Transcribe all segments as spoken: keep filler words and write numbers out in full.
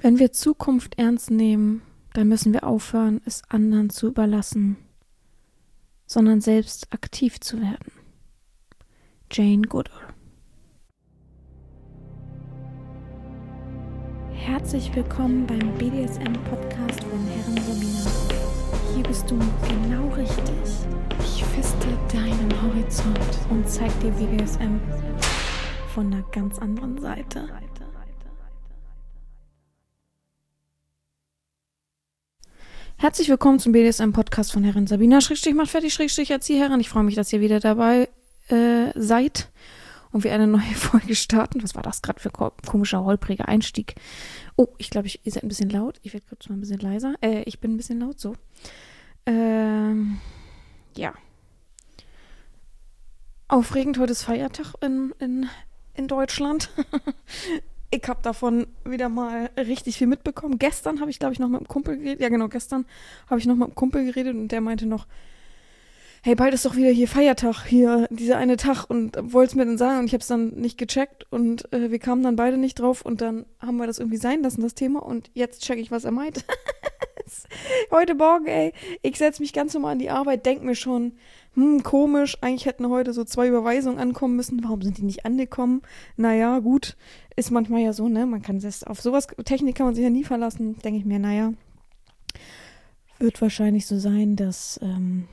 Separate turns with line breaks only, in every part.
Wenn wir Zukunft ernst nehmen, dann müssen wir aufhören, es anderen zu überlassen, sondern selbst aktiv zu werden. Jane Goodall. Herzlich willkommen beim B D S M-Podcast von Herren Sabina. Hier bist du genau richtig. Ich feste deinen Horizont und zeig dir B D S M von einer ganz anderen Seite. Herzlich willkommen zum B D S M-Podcast von Herren Sabina. Schrägstrich macht fertig, Schrägstrich Erzieherin. Ich freue mich, dass ihr wieder dabei äh, seid und wir eine neue Folge starten. Was war das gerade für ein komischer, holpriger Einstieg? Oh, ich glaube, ich, ihr seid ein bisschen laut. Ich werde kurz mal ein bisschen leiser. Äh, ich bin ein bisschen laut, so. Ähm, ja. Aufregend, heute ist Feiertag in, in, in Deutschland. Ich habe davon wieder mal richtig viel mitbekommen. Gestern habe ich, glaube ich, noch mit einem Kumpel geredet. Ja, genau, gestern habe ich noch mit einem Kumpel geredet und der meinte noch, hey, bald ist doch wieder hier Feiertag, hier dieser eine Tag und wollte es mir dann sagen und ich habe es dann nicht gecheckt und äh, wir kamen dann beide nicht drauf und dann haben wir das irgendwie sein lassen, das Thema, und jetzt check ich, was er meint. Heute Morgen, ey, ich setze mich ganz normal an die Arbeit, denk mir schon, hm, komisch, eigentlich hätten heute so zwei Überweisungen ankommen müssen, warum sind die nicht angekommen? Naja, gut, ist manchmal ja so, ne, man kann sich auf sowas, Technik kann man sich ja nie verlassen, denke ich mir, naja, wird wahrscheinlich so sein, dass, ähm,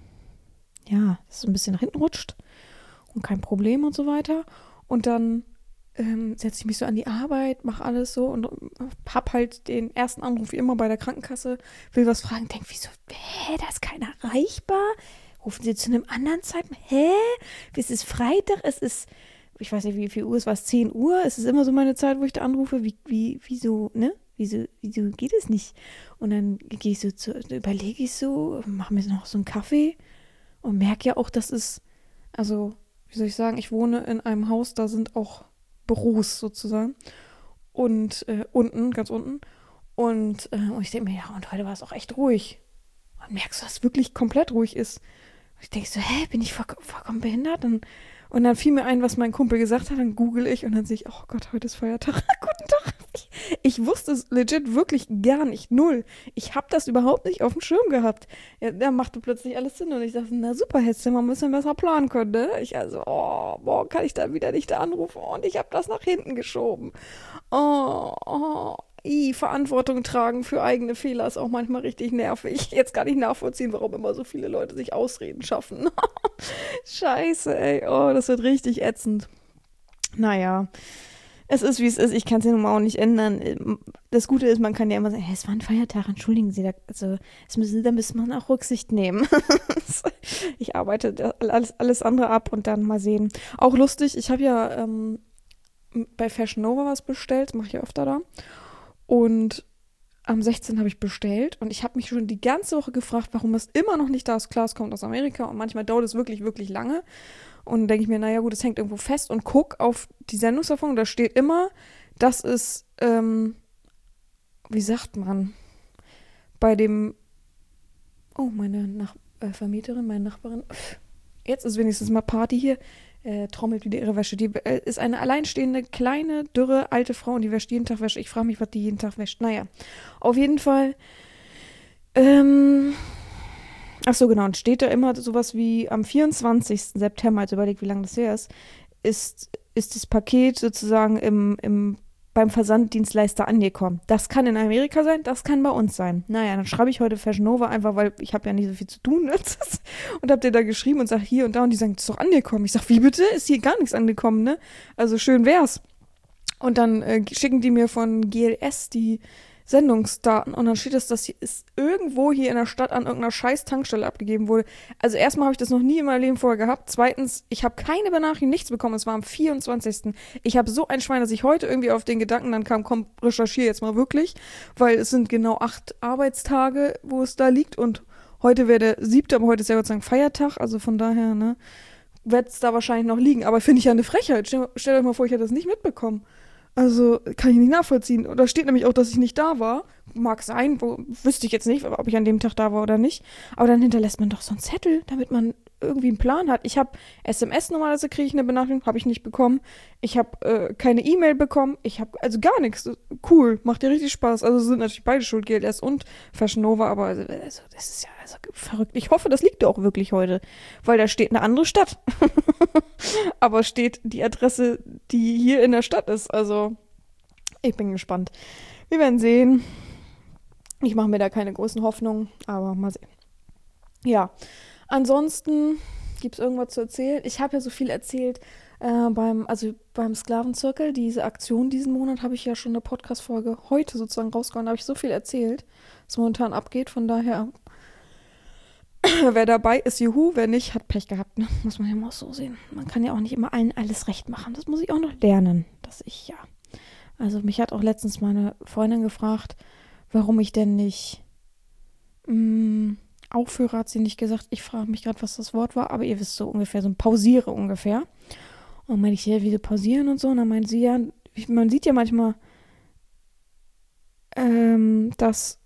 ja, es so ein bisschen nach hinten rutscht und kein Problem und so weiter. Und dann ähm, setze ich mich so an die Arbeit, mache alles so und hab halt den ersten Anruf wie immer bei der Krankenkasse, will was fragen, denk, wieso, hä, da ist keiner erreichbar? Rufen Sie zu einem anderen Zeitpunkt? Hä? Es ist Freitag, es ist, ich weiß nicht, wie viel Uhr es war, es zehn Uhr, es ist immer so meine Zeit, wo ich da anrufe, wie, wie, wieso, ne? Wieso, wieso geht es nicht? Und dann gehe ich so zu, überlege ich so, mache mir noch so einen Kaffee und merke ja auch, dass es, also, wie soll ich sagen, ich wohne in einem Haus, da sind auch Büros sozusagen. Und äh, unten, ganz unten. Und, äh, und ich denke mir, ja, und heute war es auch echt ruhig. Und merkst du, dass es wirklich komplett ruhig ist. Und ich denke so, hä, bin ich voll, vollkommen behindert? Und, und dann fiel mir ein, was mein Kumpel gesagt hat, dann google ich und dann sehe ich, oh Gott, heute ist Feiertag. Guten Tag. Ich, ich wusste es legit wirklich gar nicht, null. Ich habe das überhaupt nicht auf dem Schirm gehabt. Ja, da machte plötzlich alles Sinn und ich dachte, na super, hättest du mal ein bisschen besser planen können, ne? Ich also, oh, morgen kann ich dann wieder nicht anrufen und ich habe das nach hinten geschoben. Oh, oh. I, Verantwortung tragen für eigene Fehler ist auch manchmal richtig nervig. Jetzt kann ich nachvollziehen, warum immer so viele Leute sich Ausreden schaffen. Scheiße, ey. Oh, das wird richtig ätzend. Naja, es ist, wie es ist. Ich kann es ja nun mal auch nicht ändern. Das Gute ist, man kann ja immer sagen, hey, es war ein Feiertag, entschuldigen Sie. Da, also, es müssen, da muss man auch Rücksicht nehmen. Ich arbeite alles, alles andere ab und dann mal sehen. Auch lustig, ich habe ja ähm, bei Fashion Nova was bestellt, mache ich ja öfter da. Und am sechzehnten habe ich bestellt und ich habe mich schon die ganze Woche gefragt, warum es immer noch nicht da ist. Klar, es kommt aus Amerika und manchmal dauert es wirklich, wirklich lange. Und dann denke ich mir, naja gut, es hängt irgendwo fest und guck auf die Sendungserfahrung, da steht immer, dass es, ähm, wie sagt man, bei dem, oh, meine Nach- äh, Vermieterin, meine Nachbarin, jetzt ist wenigstens mal Party hier, Äh, trommelt wieder ihre Wäsche. Die äh, ist eine alleinstehende, kleine, dürre, alte Frau und die wäscht jeden Tag Wäsche. Ich frage mich, was die jeden Tag wäscht. Naja, auf jeden Fall. Ähm, ach so, genau. Und steht da immer sowas wie am vierundzwanzigsten September, also überlegt, wie lange das her ist, ist, ist das Paket sozusagen im, im, beim Versanddienstleister angekommen. Das kann in Amerika sein, das kann bei uns sein. Naja, dann schreibe ich heute Fashion Nova einfach, weil ich habe ja nicht so viel zu tun. Und habe dir da geschrieben und sage hier und da und die sagen, das ist doch angekommen. Ich sage, wie bitte? Ist hier gar nichts angekommen, ne? Also schön wär's. Und dann äh, schicken die mir von G L S die Sendungsdaten und dann steht es, dass es irgendwo hier in der Stadt an irgendeiner scheiß Tankstelle abgegeben wurde. Also erstmal habe ich das noch nie in meinem Leben vorher gehabt. Zweitens, ich habe keine Benachrichtigung, nichts bekommen. Es war am vierundzwanzigsten Ich habe so ein Schwein, dass ich heute irgendwie auf den Gedanken dann kam, komm, recherchiere jetzt mal wirklich, weil es sind genau acht Arbeitstage, wo es da liegt und heute wäre der siebte, aber heute ist ja Gott sei Dank Feiertag, also von daher, ne, wird es da wahrscheinlich noch liegen. Aber finde ich ja eine Frechheit. Stell, stellt euch mal vor, ich hätte das nicht mitbekommen. Also kann ich nicht nachvollziehen. Und da steht nämlich auch, dass ich nicht da war. Mag sein, wo, wüsste ich jetzt nicht, ob ich an dem Tag da war oder nicht. Aber dann hinterlässt man doch so einen Zettel, damit man irgendwie einen Plan hat. Ich habe S M S normalerweise, kriege ich eine Benachrichtigung, habe ich nicht bekommen. Ich habe äh, keine E-Mail bekommen. Ich habe also gar nichts. Cool, macht dir richtig Spaß. Also sind natürlich beide schuld, G L S und Fashion Nova, aber also, also, das ist ja also verrückt. Ich hoffe, das liegt auch wirklich heute, weil da steht eine andere Stadt. Aber steht die Adresse, die hier in der Stadt ist. Also ich bin gespannt. Wir werden sehen. Ich mache mir da keine großen Hoffnungen, aber mal sehen. Ja, ansonsten gibt es irgendwas zu erzählen. Ich habe ja so viel erzählt äh, beim, also beim Sklavenzirkel. Diese Aktion diesen Monat habe ich ja schon eine Podcast-Folge heute sozusagen rausgehauen. Da habe ich so viel erzählt, was momentan abgeht. Von daher, wer dabei ist, juhu. Wer nicht, hat Pech gehabt. Ne? Muss man ja mal so sehen. Man kann ja auch nicht immer allen alles recht machen. Das muss ich auch noch lernen, dass ich ja. Also mich hat auch letztens meine Freundin gefragt, warum ich denn nicht mh, aufhöre, hat sie nicht gesagt. Ich frage mich gerade, was das Wort war, aber ihr wisst so ungefähr, so ein pausiere ungefähr. Und dann meinte ich, ja, wie pausieren und so. Und dann meint sie, ja, man sieht ja manchmal, ähm, dass,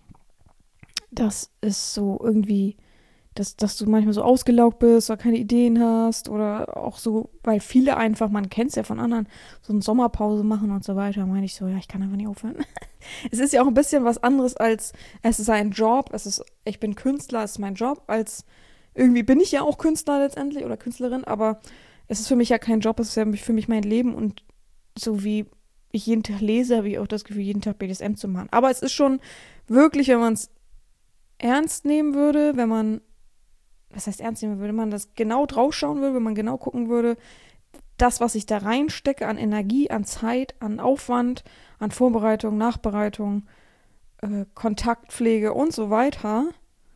dass es so irgendwie, dass, dass du manchmal so ausgelaugt bist oder keine Ideen hast oder auch so, weil viele einfach, man kennt es ja von anderen, so eine Sommerpause machen und so weiter. Da meine ich so, ja, ich kann einfach nicht aufhören. Es ist ja auch ein bisschen was anderes als, es ist ein Job, es ist, ich bin Künstler, es ist mein Job, als irgendwie bin ich ja auch Künstler letztendlich oder Künstlerin, aber es ist für mich ja kein Job, es ist ja für mich mein Leben und so wie ich jeden Tag lese, habe ich auch das Gefühl, jeden Tag B D S M zu machen. Aber es ist schon wirklich, wenn man es ernst nehmen würde, wenn man was heißt ernst nehmen würde, wenn man das genau draufschauen würde, wenn man genau gucken würde, das, was ich da reinstecke an Energie, an Zeit, an Aufwand, an Vorbereitung, Nachbereitung, äh, Kontaktpflege und so weiter,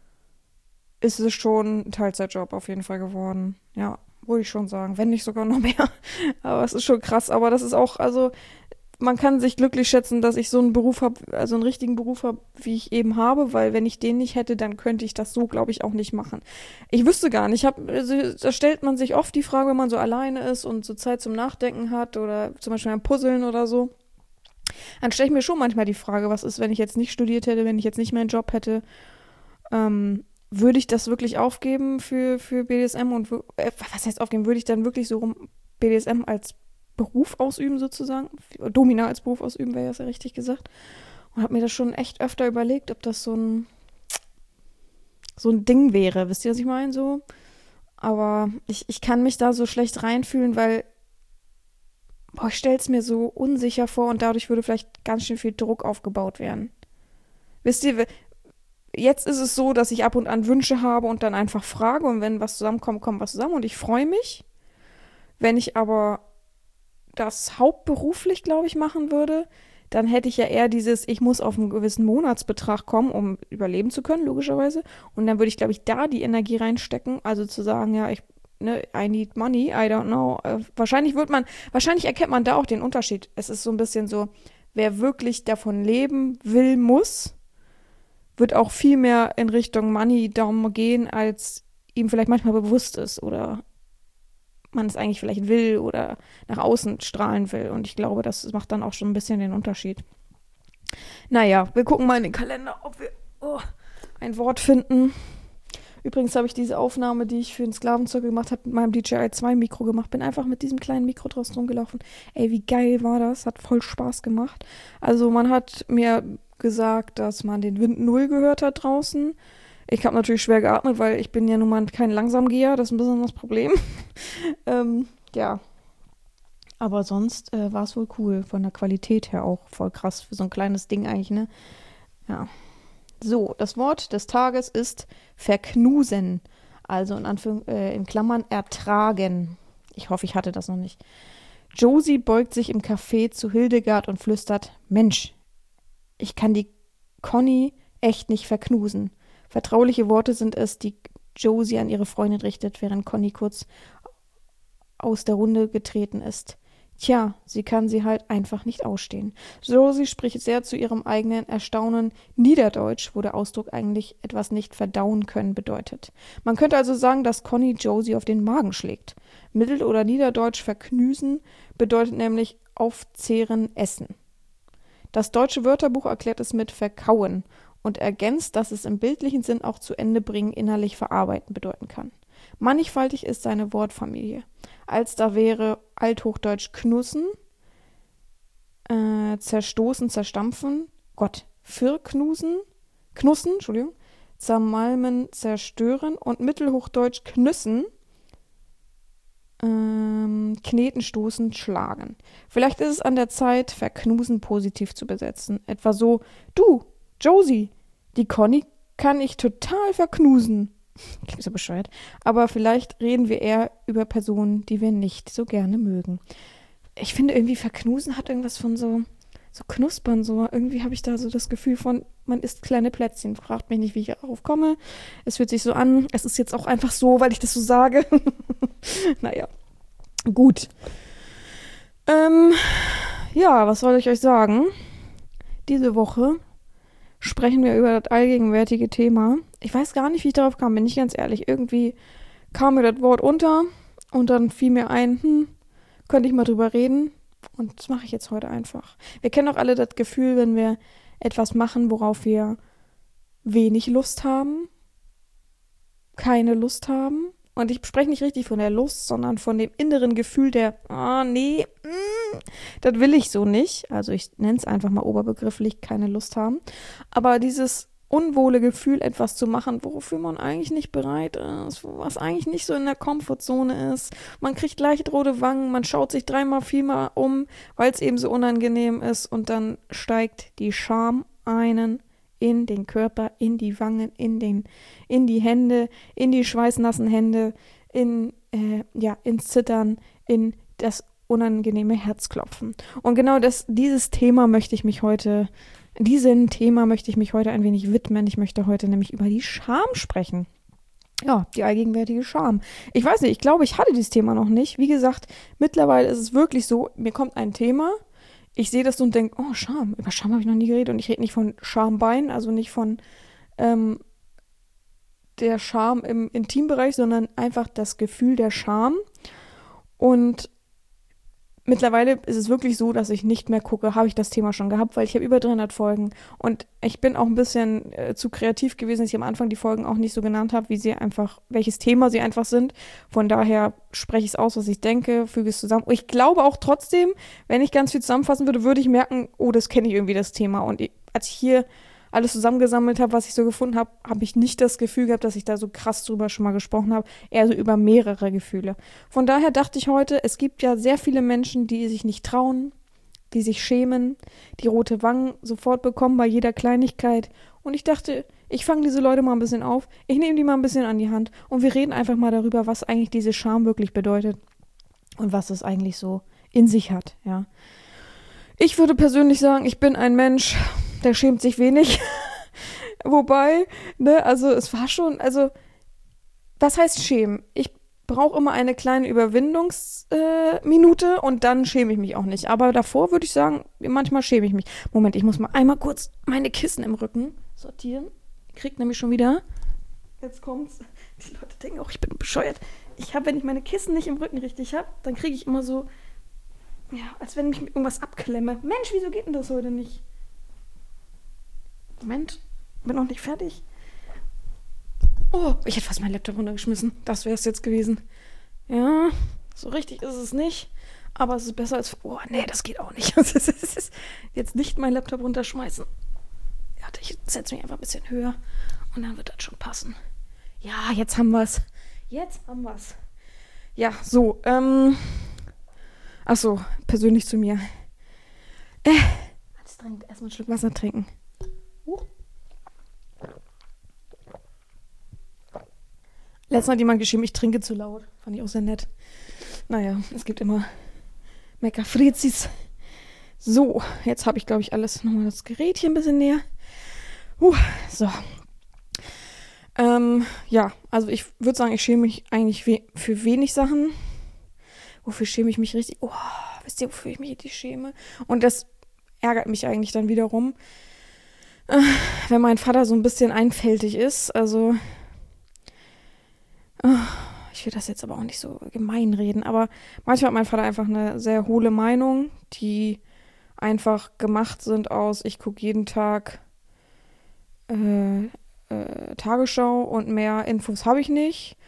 ist es schon ein Teilzeitjob auf jeden Fall geworden. Ja, würde ich schon sagen, wenn nicht sogar noch mehr. Aber es ist schon krass, aber das ist auch, also man kann sich glücklich schätzen, dass ich so einen Beruf habe, also einen richtigen Beruf habe, wie ich eben habe, weil wenn ich den nicht hätte, dann könnte ich das so, glaube ich, auch nicht machen. Ich wüsste gar nicht, ich hab, also, da stellt man sich oft die Frage, wenn man so alleine ist und so Zeit zum Nachdenken hat oder zum Beispiel beim Puzzeln oder so, dann stelle ich mir schon manchmal die Frage, was ist, wenn ich jetzt nicht studiert hätte, wenn ich jetzt nicht meinen Job hätte, ähm, würde ich das wirklich aufgeben für, für B D S M und, äh, was heißt aufgeben, würde ich dann wirklich so rum B D S M als Beruf ausüben sozusagen, Domina als Beruf ausüben, wäre das ja richtig gesagt. Und habe mir das schon echt öfter überlegt, ob das so ein so ein Ding wäre. Wisst ihr, was ich meine? So. Aber ich, ich kann mich da so schlecht reinfühlen, weil boah, ich stelle es mir so unsicher vor und dadurch würde vielleicht ganz schön viel Druck aufgebaut werden. Wisst ihr, jetzt ist es so, dass ich ab und an Wünsche habe und dann einfach frage und wenn was zusammenkommt, kommt was zusammen und ich freue mich. Wenn ich aber das hauptberuflich, glaube ich, machen würde, dann hätte ich ja eher dieses, ich muss auf einen gewissen Monatsbetrag kommen, um überleben zu können, logischerweise. Und dann würde ich, glaube ich, da die Energie reinstecken, also zu sagen, ja, ich, ne, I need money, I don't know. Äh, wahrscheinlich wird man, wahrscheinlich erkennt man da auch den Unterschied. Es ist so ein bisschen so, wer wirklich davon leben will, muss, wird auch viel mehr in Richtung Money Daumen gehen, als ihm vielleicht manchmal bewusst ist oder man es eigentlich vielleicht will oder nach außen strahlen will. Und ich glaube, das macht dann auch schon ein bisschen den Unterschied. Naja, wir gucken mal in den Kalender, ob wir oh, ein Wort finden. Übrigens habe ich diese Aufnahme, die ich für den Sklavenzirkel gemacht habe, mit meinem D J I zwei Mikro gemacht. Bin einfach mit diesem kleinen Mikro draußen rumgelaufen. Ey, wie geil war das? Hat voll Spaß gemacht. Also man hat mir gesagt, dass man den Wind null gehört hat draußen. Ich habe natürlich schwer geatmet, weil ich bin ja nun mal kein Langsamgeher, das ist ein bisschen das Problem. ähm, ja. Aber sonst äh, war es wohl cool, von der Qualität her auch voll krass für so ein kleines Ding eigentlich, ne? Ja. So, das Wort des Tages ist verknusen, also in Anführung, äh, in Klammern ertragen. Ich hoffe, ich hatte das noch nicht. Josie beugt sich im Café zu Hildegard und flüstert, Mensch, ich kann die Conny echt nicht verknusen. Vertrauliche Worte sind es, die Josie an ihre Freundin richtet, während Conny kurz aus der Runde getreten ist. Tja, sie kann sie halt einfach nicht ausstehen. Josie spricht sehr zu ihrem eigenen Erstaunen Niederdeutsch, wo der Ausdruck eigentlich etwas nicht verdauen können bedeutet. Man könnte also sagen, dass Conny Josie auf den Magen schlägt. Mittel- oder Niederdeutsch verknüsen bedeutet nämlich aufzehren, essen. Das deutsche Wörterbuch erklärt es mit verkauen und ergänzt, dass es im bildlichen Sinn auch zu Ende bringen, innerlich verarbeiten bedeuten kann. Mannigfaltig ist seine Wortfamilie. Als da wäre althochdeutsch knussen, äh, zerstoßen, zerstampfen, Gott, firknusen, knussen, Entschuldigung, zermalmen, zerstören und mittelhochdeutsch knüssen, ähm, kneten, stoßen, schlagen. Vielleicht ist es an der Zeit, verknusen positiv zu besetzen. Etwa so, du, Josie, die Conny kann ich total verknusen. Klingt so bescheuert. Aber vielleicht reden wir eher über Personen, die wir nicht so gerne mögen. Ich finde irgendwie verknusen hat irgendwas von so, so knuspern. So. Irgendwie habe ich da so das Gefühl von, man isst kleine Plätzchen. Fragt mich nicht, wie ich darauf komme. Es fühlt sich so an. Es ist jetzt auch einfach so, weil ich das so sage. Naja, gut. Ähm, ja, was soll ich euch sagen? Diese Woche sprechen wir über das allgegenwärtige Thema. Ich weiß gar nicht, wie ich darauf kam, bin ich ganz ehrlich. Irgendwie kam mir das Wort unter und dann fiel mir ein, hm, könnte ich mal drüber reden. Und das mache ich jetzt heute einfach. Wir kennen doch alle das Gefühl, wenn wir etwas machen, worauf wir wenig Lust haben, keine Lust haben. Und ich spreche nicht richtig von der Lust, sondern von dem inneren Gefühl der, ah, nee, mm, das will ich so nicht. Also ich nenne es einfach mal oberbegrifflich, keine Lust haben. Aber dieses unwohle Gefühl, etwas zu machen, wofür man eigentlich nicht bereit ist, was eigentlich nicht so in der Komfortzone ist. Man kriegt leicht rote Wangen, man schaut sich dreimal, viermal um, weil es eben so unangenehm ist. Und dann steigt die Scham einen in den Körper, in die Wangen, in den, in die Hände, in die schweißnassen Hände, in, äh, ja, ins Zittern, in das unangenehme Herzklopfen. Und genau das, dieses Thema möchte ich mich heute, diesem Thema möchte ich mich heute ein wenig widmen. Ich möchte heute nämlich über die Scham sprechen. Ja, die allgegenwärtige Scham. Ich weiß nicht, ich glaube, ich hatte dieses Thema noch nicht. Wie gesagt, mittlerweile ist es wirklich so, mir kommt ein Thema, ich sehe das und denke, oh, Scham, über Scham habe ich noch nie geredet. Und ich rede nicht von Schambein, also nicht von ähm, der Scham im Intimbereich, sondern einfach das Gefühl der Scham. Und mittlerweile ist es wirklich so, dass ich nicht mehr gucke, habe ich das Thema schon gehabt, weil ich habe über dreihundert Folgen. Und ich bin auch ein bisschen äh, zu kreativ gewesen, dass ich am Anfang die Folgen auch nicht so genannt habe, wie sie einfach, welches Thema sie einfach sind. Von daher spreche ich es aus, was ich denke, füge es zusammen. Und ich glaube auch trotzdem, wenn ich ganz viel zusammenfassen würde, würde ich merken, oh, das kenne ich irgendwie, das Thema. Und ich, als ich hier alles zusammengesammelt habe, was ich so gefunden habe, habe ich nicht das Gefühl gehabt, dass ich da so krass drüber schon mal gesprochen habe, eher so über mehrere Gefühle. Von daher dachte ich heute, es gibt ja sehr viele Menschen, die sich nicht trauen, die sich schämen, die rote Wangen sofort bekommen bei jeder Kleinigkeit. Und ich dachte, ich fange diese Leute mal ein bisschen auf, ich nehme die mal ein bisschen an die Hand und wir reden einfach mal darüber, was eigentlich diese Scham wirklich bedeutet und was es eigentlich so in sich hat, ja. Ich würde persönlich sagen, ich bin ein Mensch, der schämt sich wenig. Wobei, ne, also es war schon, also, was heißt schämen? Ich brauche immer eine kleine Überwindungsminute äh, und dann schäme ich mich auch nicht. Aber davor würde ich sagen, manchmal schäme ich mich. Moment, ich muss mal einmal kurz meine Kissen im Rücken sortieren. Kriegt nämlich schon wieder. Jetzt kommt's. Die Leute denken auch, ich bin bescheuert. Ich habe, wenn ich meine Kissen nicht im Rücken richtig habe, dann kriege ich immer so, ja, als wenn ich mich irgendwas abklemme. Mensch, wieso geht denn das heute nicht? Moment, bin noch nicht fertig. Oh, ich hätte fast meinen Laptop runtergeschmissen. Das wäre es jetzt gewesen. Ja, so richtig ist es nicht. Aber es ist besser als... Oh, nee, das geht auch nicht. Jetzt nicht meinen Laptop runterschmeißen. Ja, ich setze mich einfach ein bisschen höher. Und dann wird das schon passen. Ja, jetzt haben wir es. Jetzt haben wir es. Ja, so, ähm... Achso, persönlich zu mir. Äh, anstrengend. Erstmal ein Stück Wasser trinken. Uh. Letztens hat jemand geschrieben, ich trinke zu laut. Fand ich auch sehr nett. Naja, es gibt immer Meckerfrizis. So, jetzt habe ich, glaube ich, alles. Nochmal das Gerät hier ein bisschen näher. Uh, so. Ähm, ja, also ich würde sagen, ich schäme mich eigentlich we- für wenig Sachen. Wofür schäme ich mich richtig? Oh, wisst ihr, wofür ich mich richtig schäme? Und das ärgert mich eigentlich dann wiederum, äh, wenn mein Vater so ein bisschen einfältig ist. Also, äh, ich will das jetzt aber auch nicht so gemein reden, aber manchmal hat mein Vater einfach eine sehr hohle Meinung, die einfach gemacht sind aus, ich gucke jeden Tag äh, äh, Tagesschau und mehr Infos habe ich nicht.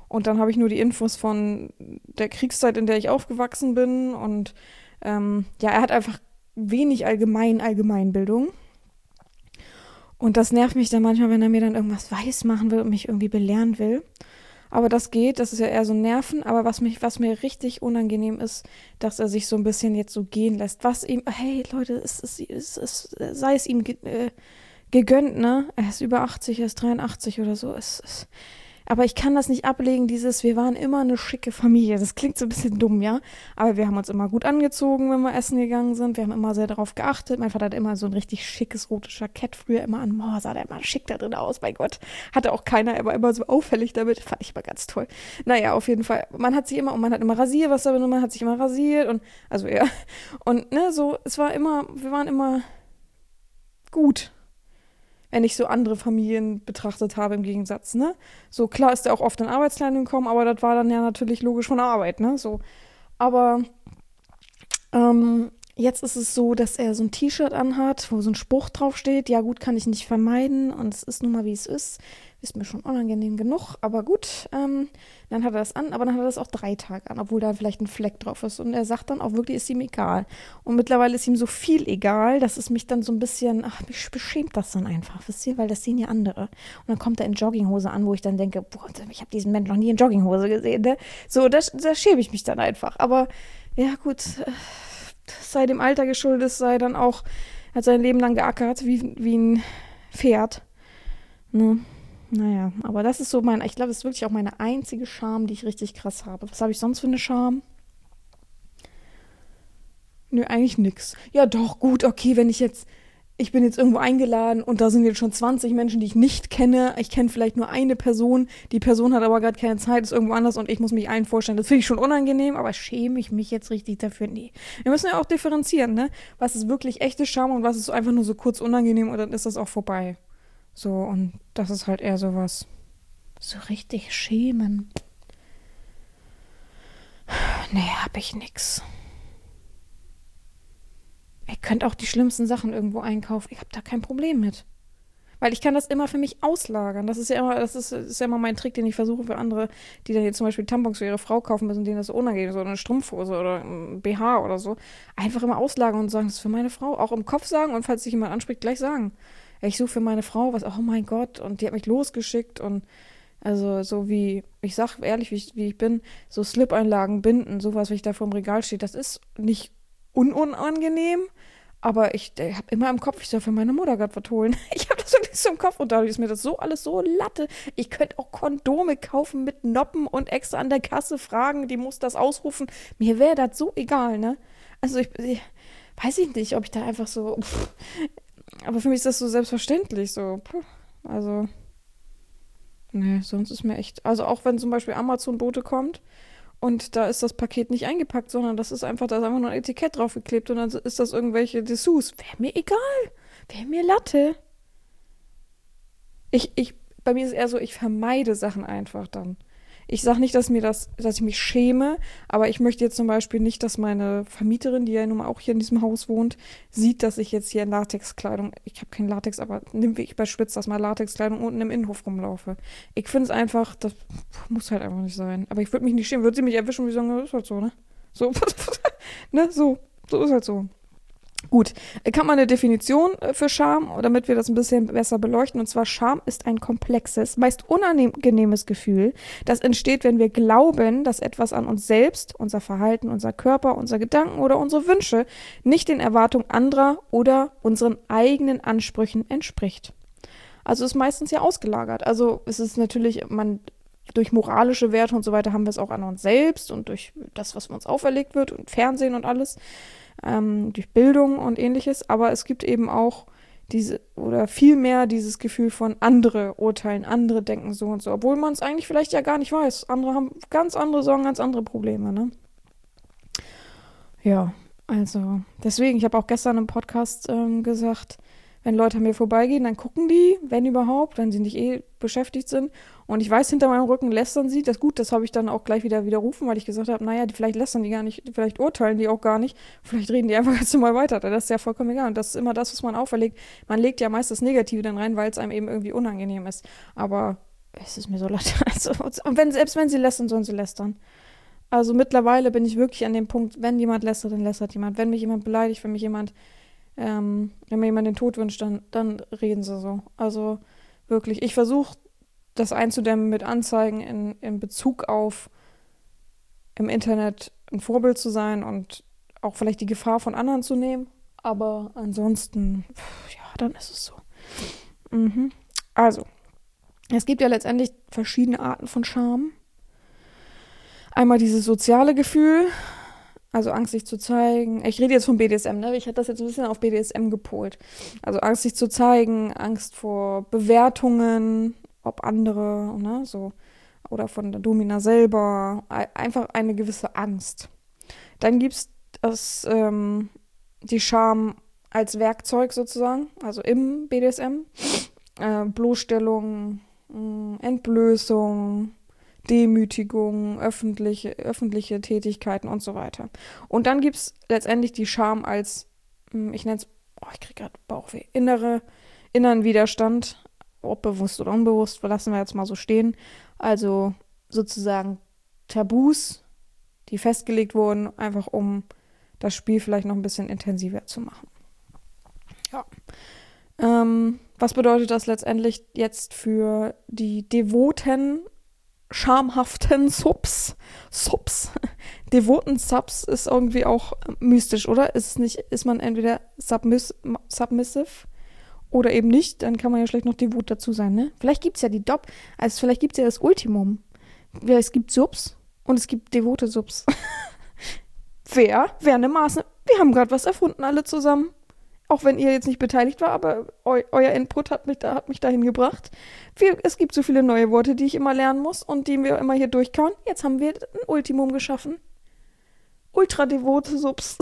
Und dann habe ich nur die Infos von der Kriegszeit, in der ich aufgewachsen bin. Und ähm, ja, er hat einfach wenig allgemein Allgemeinbildung. Und das nervt mich dann manchmal, wenn er mir dann irgendwas weismachen will und mich irgendwie belehren will. Aber das geht, das ist ja eher so Nerven. Aber was mich, was mir richtig unangenehm ist, dass er sich so ein bisschen jetzt so gehen lässt. Was ihm, hey Leute, es, es, es, es, sei es ihm ge, äh, gegönnt, ne? Er ist über achtzig, er ist dreiundachtzig oder so. Es, es, aber ich kann das nicht ablegen, dieses, wir waren immer eine schicke Familie. Das klingt so ein bisschen dumm, ja? Aber wir haben uns immer gut angezogen, wenn wir essen gegangen sind. Wir haben immer sehr darauf geachtet. Mein Vater hat immer so ein richtig schickes rotes Jackett früher immer an. Boah, sah der immer schick da drin aus, mein Gott. Hatte auch keiner, er war immer so auffällig damit. Fand ich immer ganz toll. Naja, auf jeden Fall. Man hat sich immer, und man hat immer Rasierwasser benutzt, man hat sich immer rasiert und, also ja. Und, ne, so, es war immer, wir waren immer gut. Wenn ich so andere Familien betrachtet habe im Gegensatz, ne? So, klar ist er auch oft in Arbeitskleidung gekommen, aber das war dann ja natürlich logisch von der Arbeit, ne? So. Aber ähm, jetzt ist es so, dass er so ein T-Shirt anhat, wo so ein Spruch draufsteht. Ja gut, kann ich nicht vermeiden und es ist nun mal, wie es ist. Ist mir schon unangenehm genug, aber gut. Ähm, dann hat er das an, aber dann hat er das auch drei Tage an, obwohl da vielleicht ein Fleck drauf ist. Und er sagt dann auch wirklich, ist ihm egal. Und mittlerweile ist ihm so viel egal, dass es mich dann so ein bisschen, ach, mich beschämt das dann einfach, wisst ihr, weil das sehen ja andere. Und dann kommt er in Jogginghose an, wo ich dann denke, boah, ich habe diesen Menschen noch nie in Jogginghose gesehen, ne? So, da, da schäme ich mich dann einfach. Aber ja gut, äh, sei dem Alter geschuldet, sei dann auch, hat sein Leben lang geackert, wie, wie ein Pferd. Ne? Naja, aber das ist so mein, ich glaube, das ist wirklich auch meine einzige Scham, die ich richtig krass habe. Was habe ich sonst für eine Scham? Nö, eigentlich nix. Ja, doch, gut, okay, wenn ich jetzt, ich bin jetzt irgendwo eingeladen und da sind jetzt schon zwanzig Menschen, die ich nicht kenne. Ich kenne vielleicht nur eine Person, die Person hat aber gerade keine Zeit, ist irgendwo anders und ich muss mich allen vorstellen. Das finde ich schon unangenehm, aber schäme ich mich jetzt richtig dafür? Nee. Wir müssen ja auch differenzieren, ne? Was ist wirklich echte Scham und was ist einfach nur so kurz unangenehm und dann ist das auch vorbei. So, und das ist halt eher sowas. So richtig schämen. Nee, hab ich nix. Ihr könnt auch die schlimmsten Sachen irgendwo einkaufen. Ich hab da kein Problem mit. Weil ich kann das immer für mich auslagern. Das ist ja immer, das ist, ist ja immer mein Trick, den ich versuche für andere, die dann jetzt zum Beispiel Tampons für ihre Frau kaufen müssen, denen das so unangenehm ist, oder eine Strumpfhose oder ein B H oder so. Einfach immer auslagern und sagen, das ist für meine Frau. Auch im Kopf sagen und falls sich jemand anspricht, gleich sagen. Ich suche für meine Frau was, oh mein Gott, und die hat mich losgeschickt und also so wie, ich sag ehrlich, wie ich, wie ich bin, so Slip-Einlagen, Binden, sowas, wenn ich da vor dem Regal stehe, das ist nicht ununangenehm, aber ich, ich habe immer im Kopf, ich soll für meine Mutter gerade was holen. Ich habe das wirklich so im Kopf und dadurch ist mir das so alles so Latte. Ich könnte auch Kondome kaufen mit Noppen und extra an der Kasse fragen, die muss das ausrufen. Mir wäre das so egal, ne? Also ich, ich weiß ich nicht, ob ich da einfach so... Pff, aber für mich ist das so selbstverständlich, so, puh, also, nee, sonst ist mir echt, also auch wenn zum Beispiel Amazon-Bote kommt und da ist das Paket nicht eingepackt, sondern das ist einfach, da ist einfach nur ein Etikett draufgeklebt und dann ist das irgendwelche Dessous, wäre mir egal, wäre mir Latte. Ich, ich, bei mir ist es eher so, ich vermeide Sachen einfach dann. Ich sage nicht, dass mir das, dass ich mich schäme, aber ich möchte jetzt zum Beispiel nicht, dass meine Vermieterin, die ja nun mal auch hier in diesem Haus wohnt, sieht, dass ich jetzt hier in Latexkleidung, ich habe kein Latex, aber nimm wie ich bei Spitz das mal Latexkleidung unten im Innenhof rumlaufe. Ich finde es einfach, das muss halt einfach nicht sein. Aber ich würde mich nicht schämen, würde sie mich erwischen und sagen, das ist halt so, ne? So, ne, so, so ist halt so. Gut, kann man eine Definition für Scham, damit wir das ein bisschen besser beleuchten. Und zwar, Scham ist ein komplexes, meist unangenehmes Gefühl, das entsteht, wenn wir glauben, dass etwas an uns selbst, unser Verhalten, unser Körper, unsere Gedanken oder unsere Wünsche nicht den Erwartungen anderer oder unseren eigenen Ansprüchen entspricht. Also ist meistens ja ausgelagert. Also es ist natürlich, man durch moralische Werte und so weiter haben wir es auch an uns selbst und durch das, was uns auferlegt wird und Fernsehen und alles. Ähm, durch Bildung und ähnliches, aber es gibt eben auch diese, oder viel mehr dieses Gefühl von andere urteilen, andere denken so und so, obwohl man es eigentlich vielleicht ja gar nicht weiß. Andere haben ganz andere Sorgen, ganz andere Probleme, ne? Ja, also deswegen, ich habe auch gestern im Podcast ähm, gesagt, wenn Leute an mir vorbeigehen, dann gucken die, wenn überhaupt, wenn sie nicht eh beschäftigt sind. Und ich weiß, hinter meinem Rücken lästern sie. Das gut, das habe ich dann auch gleich wieder widerrufen, weil ich gesagt habe, naja, die, vielleicht lästern die gar nicht, vielleicht urteilen die auch gar nicht. Vielleicht reden die einfach ganz normal weiter. Das ist ja vollkommen egal. Und das ist immer das, was man auferlegt. Man legt ja meist das Negative dann rein, weil es einem eben irgendwie unangenehm ist. Aber es ist mir so leid. Also, und wenn, selbst wenn sie lästern, sollen sie lästern. Also mittlerweile bin ich wirklich an dem Punkt, wenn jemand lästert, dann lästert jemand. Wenn mich jemand beleidigt, wenn mich jemand, ähm, wenn mir jemand den Tod wünscht, dann, dann reden sie so. Also wirklich, ich versuche das einzudämmen mit Anzeigen in, in Bezug auf im Internet ein Vorbild zu sein und auch vielleicht die Gefahr von anderen zu nehmen. Aber ansonsten, ja, dann ist es so. Mhm. Also, es gibt ja letztendlich verschiedene Arten von Scham. Einmal dieses soziale Gefühl, also Angst, sich zu zeigen. Ich rede jetzt vom B D S M, ne? Ich hätte das jetzt ein bisschen auf B D S M gepolt. Also Angst, sich zu zeigen, Angst vor Bewertungen, ob andere, ne, so, oder von der Domina selber. Einfach eine gewisse Angst. Dann gibt es das, ähm, die Scham als Werkzeug sozusagen, also im B D S M. Äh, Bloßstellung, mh, Entblößung, Demütigung, öffentliche, öffentliche Tätigkeiten und so weiter. Und dann gibt es letztendlich die Scham als, mh, ich nenne es, oh, ich kriege gerade Bauchweh, innere, inneren Widerstand, ob bewusst oder unbewusst, lassen wir jetzt mal so stehen. Also sozusagen Tabus, die festgelegt wurden, einfach um das Spiel vielleicht noch ein bisschen intensiver zu machen. Ja. Ähm, was bedeutet das letztendlich jetzt für die devoten, schamhaften Subs? Subs. Devoten Subs ist irgendwie auch mystisch, oder? Ist es nicht, ist man entweder submiss submissive oder eben nicht, dann kann man ja schlecht noch devot dazu sein, ne? Vielleicht gibt es ja die Dop, also vielleicht gibt es ja das Ultimum. Es gibt Subs und es gibt devote Subs. Wer? Wer eine Maße? Wir haben gerade was erfunden, alle zusammen. Auch wenn ihr jetzt nicht beteiligt war, aber eu euer Input hat mich, da, hat mich dahin gebracht. Wir, es gibt so viele neue Worte, die ich immer lernen muss und die wir immer hier durchkauen. Jetzt haben wir ein Ultimum geschaffen. Ultra-devote Subs.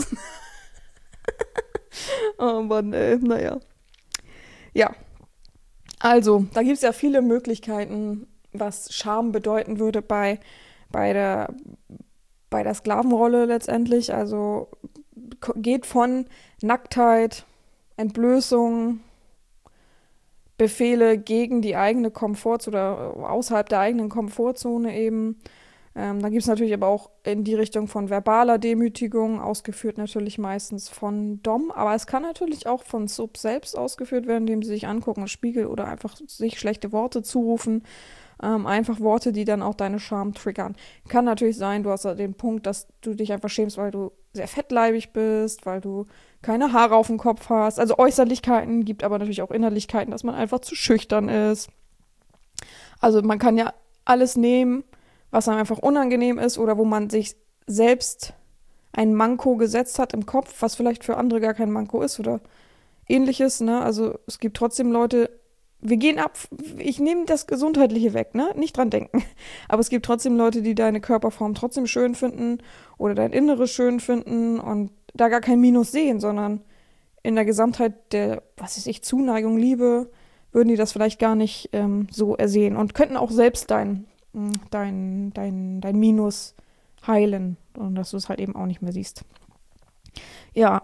Oh Mann, ey, naja. Ja, also, da gibt es ja viele Möglichkeiten, was Scham bedeuten würde bei, bei, der, bei der Sklavenrolle letztendlich. Also geht von Nacktheit, Entblößung, Befehle gegen die eigene Komfortzone oder außerhalb der eigenen Komfortzone eben. Ähm, dann gibt es natürlich aber auch in die Richtung von verbaler Demütigung, ausgeführt natürlich meistens von Dom, aber es kann natürlich auch von Sub selbst ausgeführt werden, indem sie sich angucken im Spiegel oder einfach sich schlechte Worte zurufen. Ähm, einfach Worte, die dann auch deine Scham triggern. Kann natürlich sein, du hast den Punkt, dass du dich einfach schämst, weil du sehr fettleibig bist, weil du keine Haare auf dem Kopf hast. Also Äußerlichkeiten, gibt aber natürlich auch Innerlichkeiten, dass man einfach zu schüchtern ist. Also man kann ja alles nehmen, was einem einfach unangenehm ist oder wo man sich selbst ein Manko gesetzt hat im Kopf, was vielleicht für andere gar kein Manko ist oder ähnliches, ne? Also es gibt trotzdem Leute, wir gehen ab, ich nehme das Gesundheitliche weg, ne? Nicht dran denken. Aber es gibt trotzdem Leute, die deine Körperform trotzdem schön finden oder dein Inneres schön finden und da gar kein Minus sehen, sondern in der Gesamtheit der, was weiß ich, Zuneigung, Liebe, würden die das vielleicht gar nicht ähm, so ersehen und könnten auch selbst dein, dein, dein, dein Minus heilen und dass du es halt eben auch nicht mehr siehst. Ja.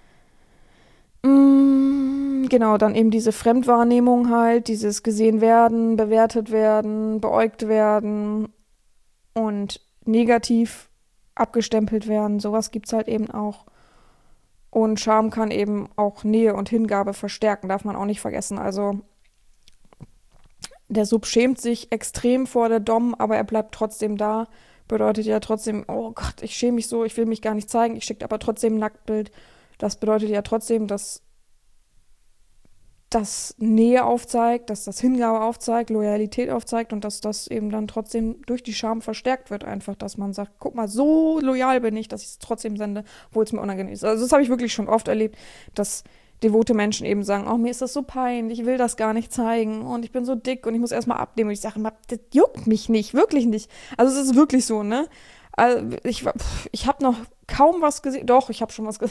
Genau, dann eben diese Fremdwahrnehmung halt, dieses gesehen werden, bewertet werden, beäugt werden und negativ abgestempelt werden. Sowas gibt es halt eben auch. Und Scham kann eben auch Nähe und Hingabe verstärken, darf man auch nicht vergessen. Also der Sub schämt sich extrem vor der Dom, aber er bleibt trotzdem da. Bedeutet ja trotzdem, oh Gott, ich schäme mich so, ich will mich gar nicht zeigen, ich schicke aber trotzdem ein Nacktbild. Das bedeutet ja trotzdem, dass das Nähe aufzeigt, dass das Hingabe aufzeigt, Loyalität aufzeigt und dass das eben dann trotzdem durch die Scham verstärkt wird einfach, dass man sagt, guck mal, so loyal bin ich, dass ich es trotzdem sende, obwohl es mir unangenehm ist. Also das habe ich wirklich schon oft erlebt, dass devote Menschen eben sagen, oh, mir ist das so peinlich, ich will das gar nicht zeigen und ich bin so dick und ich muss erstmal abnehmen und ich sage immer, das juckt mich nicht, wirklich nicht. Also es ist wirklich so, ne? Also ich, ich habe noch kaum was gesehen, doch, ich habe schon was gesehen.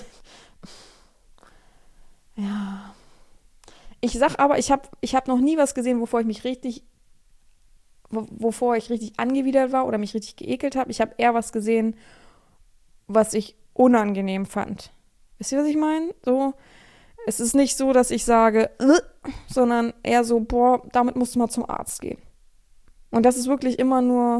Ja. Ich sag aber, ich habe ich hab noch nie was gesehen, wovor ich mich richtig, wovor ich richtig angewidert war oder mich richtig geekelt habe. Ich habe eher was gesehen, was ich unangenehm fand. Wisst ihr, was ich meine? So, es ist nicht so, dass ich sage, äh, sondern eher so, boah, damit musst du mal zum Arzt gehen. Und das ist wirklich immer nur,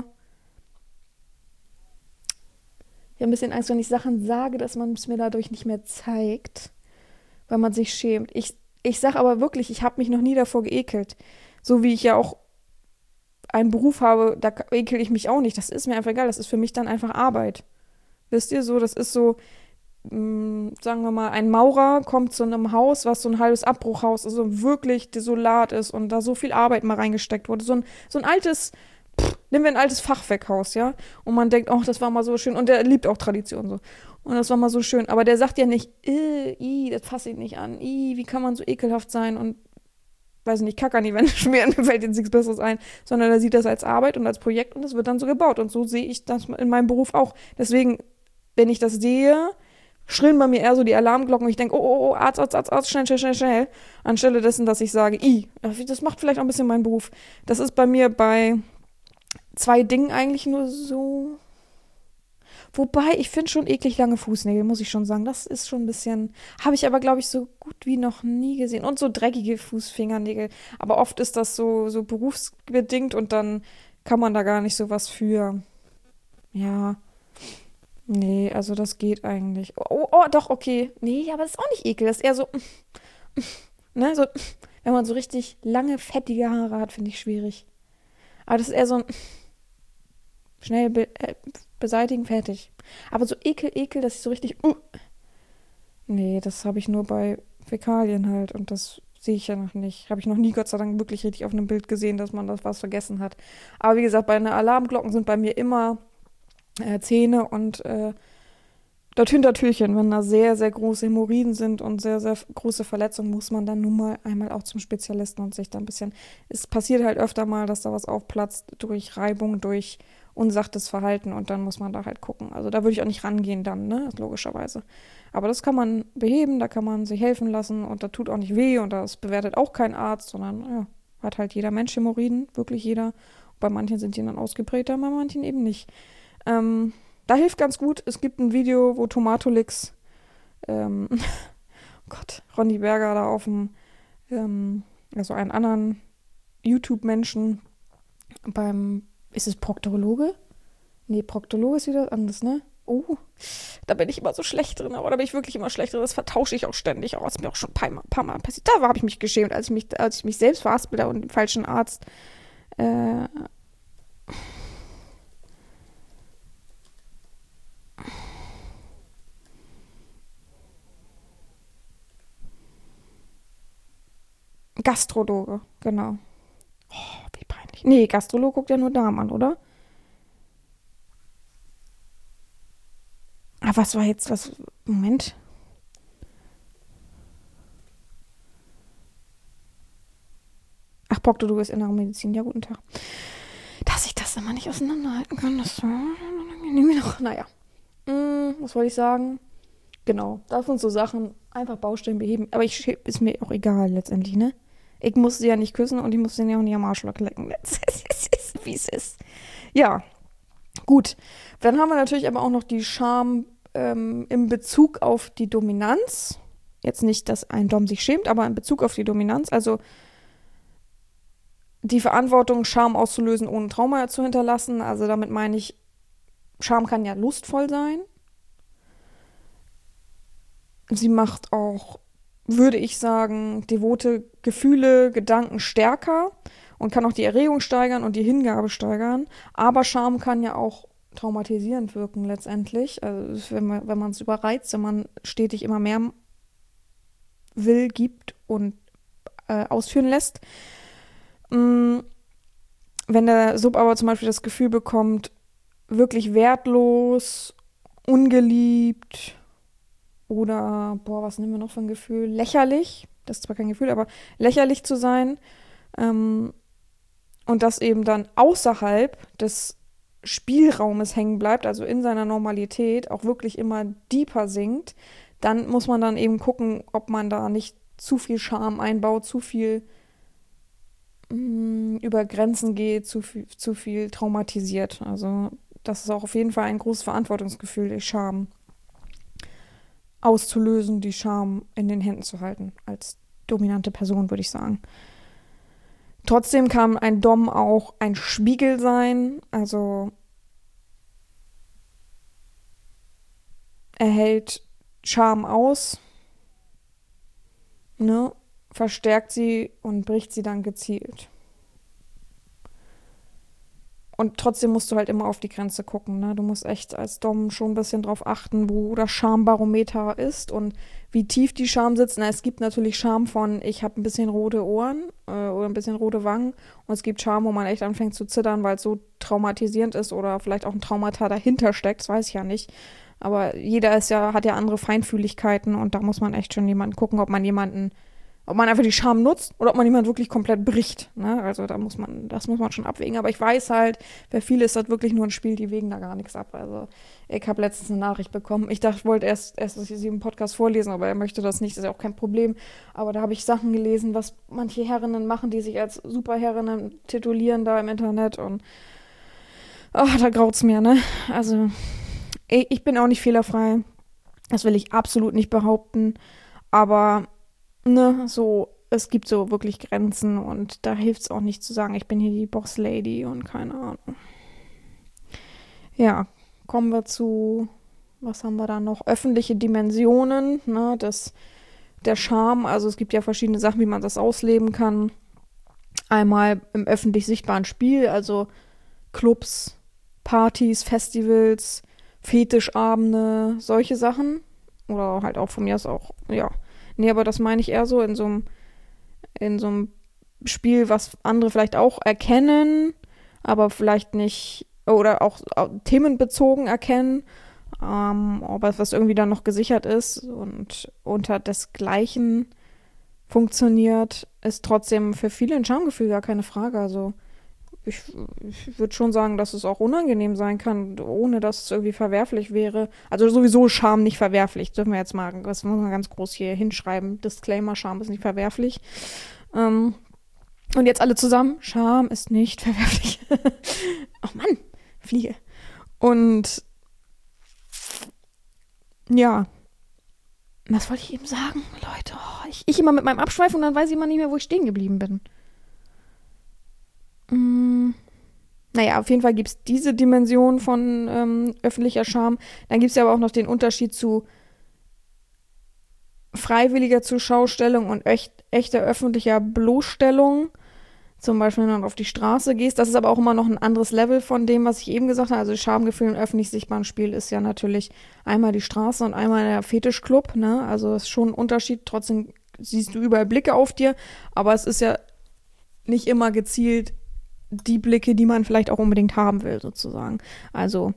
ich habe ein bisschen Angst, wenn ich Sachen sage, dass man es mir dadurch nicht mehr zeigt, weil man sich schämt. Ich, ich sage aber wirklich, ich habe mich noch nie davor geekelt. So wie ich ja auch einen Beruf habe, da ekel ich mich auch nicht. Das ist mir einfach egal. Das ist für mich dann einfach Arbeit. Wisst ihr so, das ist so, mh, sagen wir mal, ein Maurer kommt zu einem Haus, was so ein halbes Abbruchhaus ist, so wirklich desolat ist und da so viel Arbeit mal reingesteckt wurde. So ein, so ein altes, pff, nehmen wir ein altes Fachwerkhaus, ja? Und man denkt, ach, das war mal so schön. Und der liebt auch Tradition so. Und das war mal so schön. Aber der sagt ja nicht, äh, i, das fasse ich nicht an. I, wie kann man so ekelhaft sein und weiß nicht, Kack an die Wände schmieren, mir fällt jetzt nichts Besseres ein, sondern er sieht das als Arbeit und als Projekt und es wird dann so gebaut. Und so sehe ich das in meinem Beruf auch. Deswegen, wenn ich das sehe, schrillen bei mir eher so die Alarmglocken und ich denke, oh, oh, oh, Arzt, Arzt, Arzt, Arzt, schnell, schnell, schnell, schnell. Anstelle dessen, dass ich sage, i, das macht vielleicht auch ein bisschen meinen Beruf. Das ist bei mir bei zwei Dingen eigentlich nur so. Wobei, ich finde schon eklig lange Fußnägel, muss ich schon sagen. Das ist schon ein bisschen, habe ich aber, glaube ich, so gut wie noch nie gesehen. Und so dreckige Fußfingernägel. Aber oft ist das so, so berufsbedingt und dann kann man da gar nicht so was für. Ja, nee, also das geht eigentlich. Oh, oh, doch, okay. Nee, aber das ist auch nicht ekel. Das ist eher so, ne, so, wenn man so richtig lange, fettige Haare hat, finde ich schwierig. Aber das ist eher so ein schnell be äh, beseitigen, fertig. Aber so ekel, ekel, dass ich so richtig, uh, nee, das habe ich nur bei Fäkalien halt und das sehe ich ja noch nicht. Habe ich noch nie, Gott sei Dank, wirklich richtig auf einem Bild gesehen, dass man das was vergessen hat. Aber wie gesagt, bei den Alarmglocken sind bei mir immer äh, Zähne und äh, das Hintertürchen. Wenn da sehr, sehr große Hämorrhoiden sind und sehr, sehr große Verletzungen, muss man dann nun mal einmal auch zum Spezialisten und sich da ein bisschen. Es passiert halt öfter mal, dass da was aufplatzt durch Reibung, durch unsachtes Verhalten und dann muss man da halt gucken. Also da würde ich auch nicht rangehen dann, ne? Logischerweise. Aber das kann man beheben, da kann man sich helfen lassen und da tut auch nicht weh und das bewertet auch kein Arzt, sondern ja, hat halt jeder Mensch Hämorrhoiden, wirklich jeder. Bei manchen sind die dann ausgeprägter, bei manchen eben nicht. Ähm, da hilft ganz gut, es gibt ein Video, wo Tomatolix, ähm, oh Gott, Ronny Berger da auf dem, ähm, also einen anderen YouTube-Menschen beim, ist es Proktologe? Nee, Proktologe ist wieder anders, ne? Oh, da bin ich immer so schlecht drin, aber da bin ich wirklich immer schlecht drin. Das vertausche ich auch ständig. Oh, das ist mir auch schon ein paar Mal, paar Mal passiert. Da habe ich mich geschämt, als ich mich, als ich mich selbst verhaspelt und den falschen Arzt. Äh, Gastrologe, genau. Oh, wie peinlich. Nee, Gastrologe guckt ja nur Darm an, oder? Ah, was war jetzt, was, Moment. Ach, Proktologe ist Innere Medizin. Ja, guten Tag. Dass ich das immer nicht auseinanderhalten kann, das nehmen wir noch. Naja. Hm, was wollte ich sagen? Genau, das sind so Sachen, einfach Baustellen beheben. Aber ich ist mir auch egal letztendlich, ne? Ich muss sie ja nicht küssen und ich muss sie ja auch nicht am Arschloch lecken. Es ist, wie es ist. Ja, gut. Dann haben wir natürlich aber auch noch die Scham ähm, in Bezug auf die Dominanz. Jetzt nicht, dass ein Dom sich schämt, aber in Bezug auf die Dominanz. Also die Verantwortung, Scham auszulösen, ohne Trauma zu hinterlassen. Also damit meine ich, Scham kann ja lustvoll sein. Sie macht auch, würde ich sagen, devote Gefühle, Gedanken stärker und kann auch die Erregung steigern und die Hingabe steigern. Aber Scham kann ja auch traumatisierend wirken letztendlich. Also wenn man wenn man es überreizt, wenn man stetig immer mehr will, gibt und äh, ausführen lässt. Mm, wenn der Sub aber zum Beispiel das Gefühl bekommt, wirklich wertlos, ungeliebt oder, boah, was nehmen wir noch für ein Gefühl? Lächerlich, das ist zwar kein Gefühl, aber lächerlich zu sein ähm, und das eben dann außerhalb des Spielraumes hängen bleibt, also in seiner Normalität auch wirklich immer deeper sinkt, dann muss man dann eben gucken, ob man da nicht zu viel Scham einbaut, zu viel mh, über Grenzen geht, zu viel, zu viel traumatisiert. Also das ist auch auf jeden Fall ein großes Verantwortungsgefühl, die Scham auszulösen, die Scham in den Händen zu halten, als dominante Person, würde ich sagen. Trotzdem kann ein Dom auch ein Spiegel sein, also er hält Scham aus, ne, verstärkt sie und bricht sie dann gezielt. Und trotzdem musst du halt immer auf die Grenze gucken, ne? Du musst echt als Dom schon ein bisschen drauf achten, wo das Schambarometer ist und wie tief die Scham sitzt. Na, es gibt natürlich Scham von, ich habe ein bisschen rote Ohren äh, oder ein bisschen rote Wangen. Und es gibt Scham, wo man echt anfängt zu zittern, weil es so traumatisierend ist oder vielleicht auch ein Traumata dahinter steckt. Das weiß ich ja nicht. Aber jeder ist ja, hat ja andere Feinfühligkeiten und da muss man echt schon jemanden gucken, ob man jemanden ob man einfach die Scham nutzt oder ob man jemand wirklich komplett bricht. Ne? Also da muss man, das muss man schon abwägen. Aber ich weiß halt, für viele ist das wirklich nur ein Spiel, die wägen da gar nichts ab. Also ich habe letztens eine Nachricht bekommen. Ich dachte, ich wollte erst, erst sie im Podcast vorlesen, aber er möchte das nicht, das ist ja auch kein Problem. Aber da habe ich Sachen gelesen, was manche Herrinnen machen, die sich als Superherrinnen titulieren da im Internet und ach, da graut's mir, ne? Also ich, ich bin auch nicht fehlerfrei. Das will ich absolut nicht behaupten. Aber ne, so, es gibt so wirklich Grenzen und da hilft es auch nicht zu sagen, ich bin hier die Boss-Lady und keine Ahnung. Ja, kommen wir zu, was haben wir da noch? Öffentliche Dimensionen, ne, das, der Charme, also es gibt ja verschiedene Sachen, wie man das ausleben kann. Einmal im öffentlich sichtbaren Spiel, also Clubs, Partys, Festivals, Fetischabende, solche Sachen. Oder halt auch von mir aus auch, ja. Nee, aber das meine ich eher so in so einem in so einem Spiel, was andere vielleicht auch erkennen, aber vielleicht nicht, oder auch, auch themenbezogen erkennen, ähm, aber was irgendwie dann noch gesichert ist und unter desgleichen funktioniert, ist trotzdem für viele ein Schamgefühl, gar keine Frage. Also ich, ich würde schon sagen, dass es auch unangenehm sein kann, ohne dass es irgendwie verwerflich wäre. Also sowieso Scham nicht verwerflich, dürfen wir jetzt mal, das muss man ganz groß hier hinschreiben. Disclaimer, Scham ist nicht verwerflich. Ähm, und jetzt alle zusammen, Scham ist nicht verwerflich. Ach Mann, Fliege. Und ja, was wollte ich eben sagen, Leute? Oh, ich, ich immer mit meinem Abschweif und dann weiß ich immer nicht mehr, wo ich stehen geblieben bin. Mm. Naja, auf jeden Fall gibt es diese Dimension von ähm, öffentlicher Scham. Dann gibt es ja aber auch noch den Unterschied zu freiwilliger Zurschaustellung und echt, echter öffentlicher Bloßstellung. Zum Beispiel, wenn du auf die Straße gehst. Das ist aber auch immer noch ein anderes Level von dem, was ich eben gesagt habe. Also Schamgefühl im öffentlich sichtbaren Spiel ist ja natürlich einmal die Straße und einmal der Fetischclub. Ne? Also das ist schon ein Unterschied. Trotzdem siehst du überall Blicke auf dir. Aber es ist ja nicht immer gezielt die Blicke, die man vielleicht auch unbedingt haben will, sozusagen. Also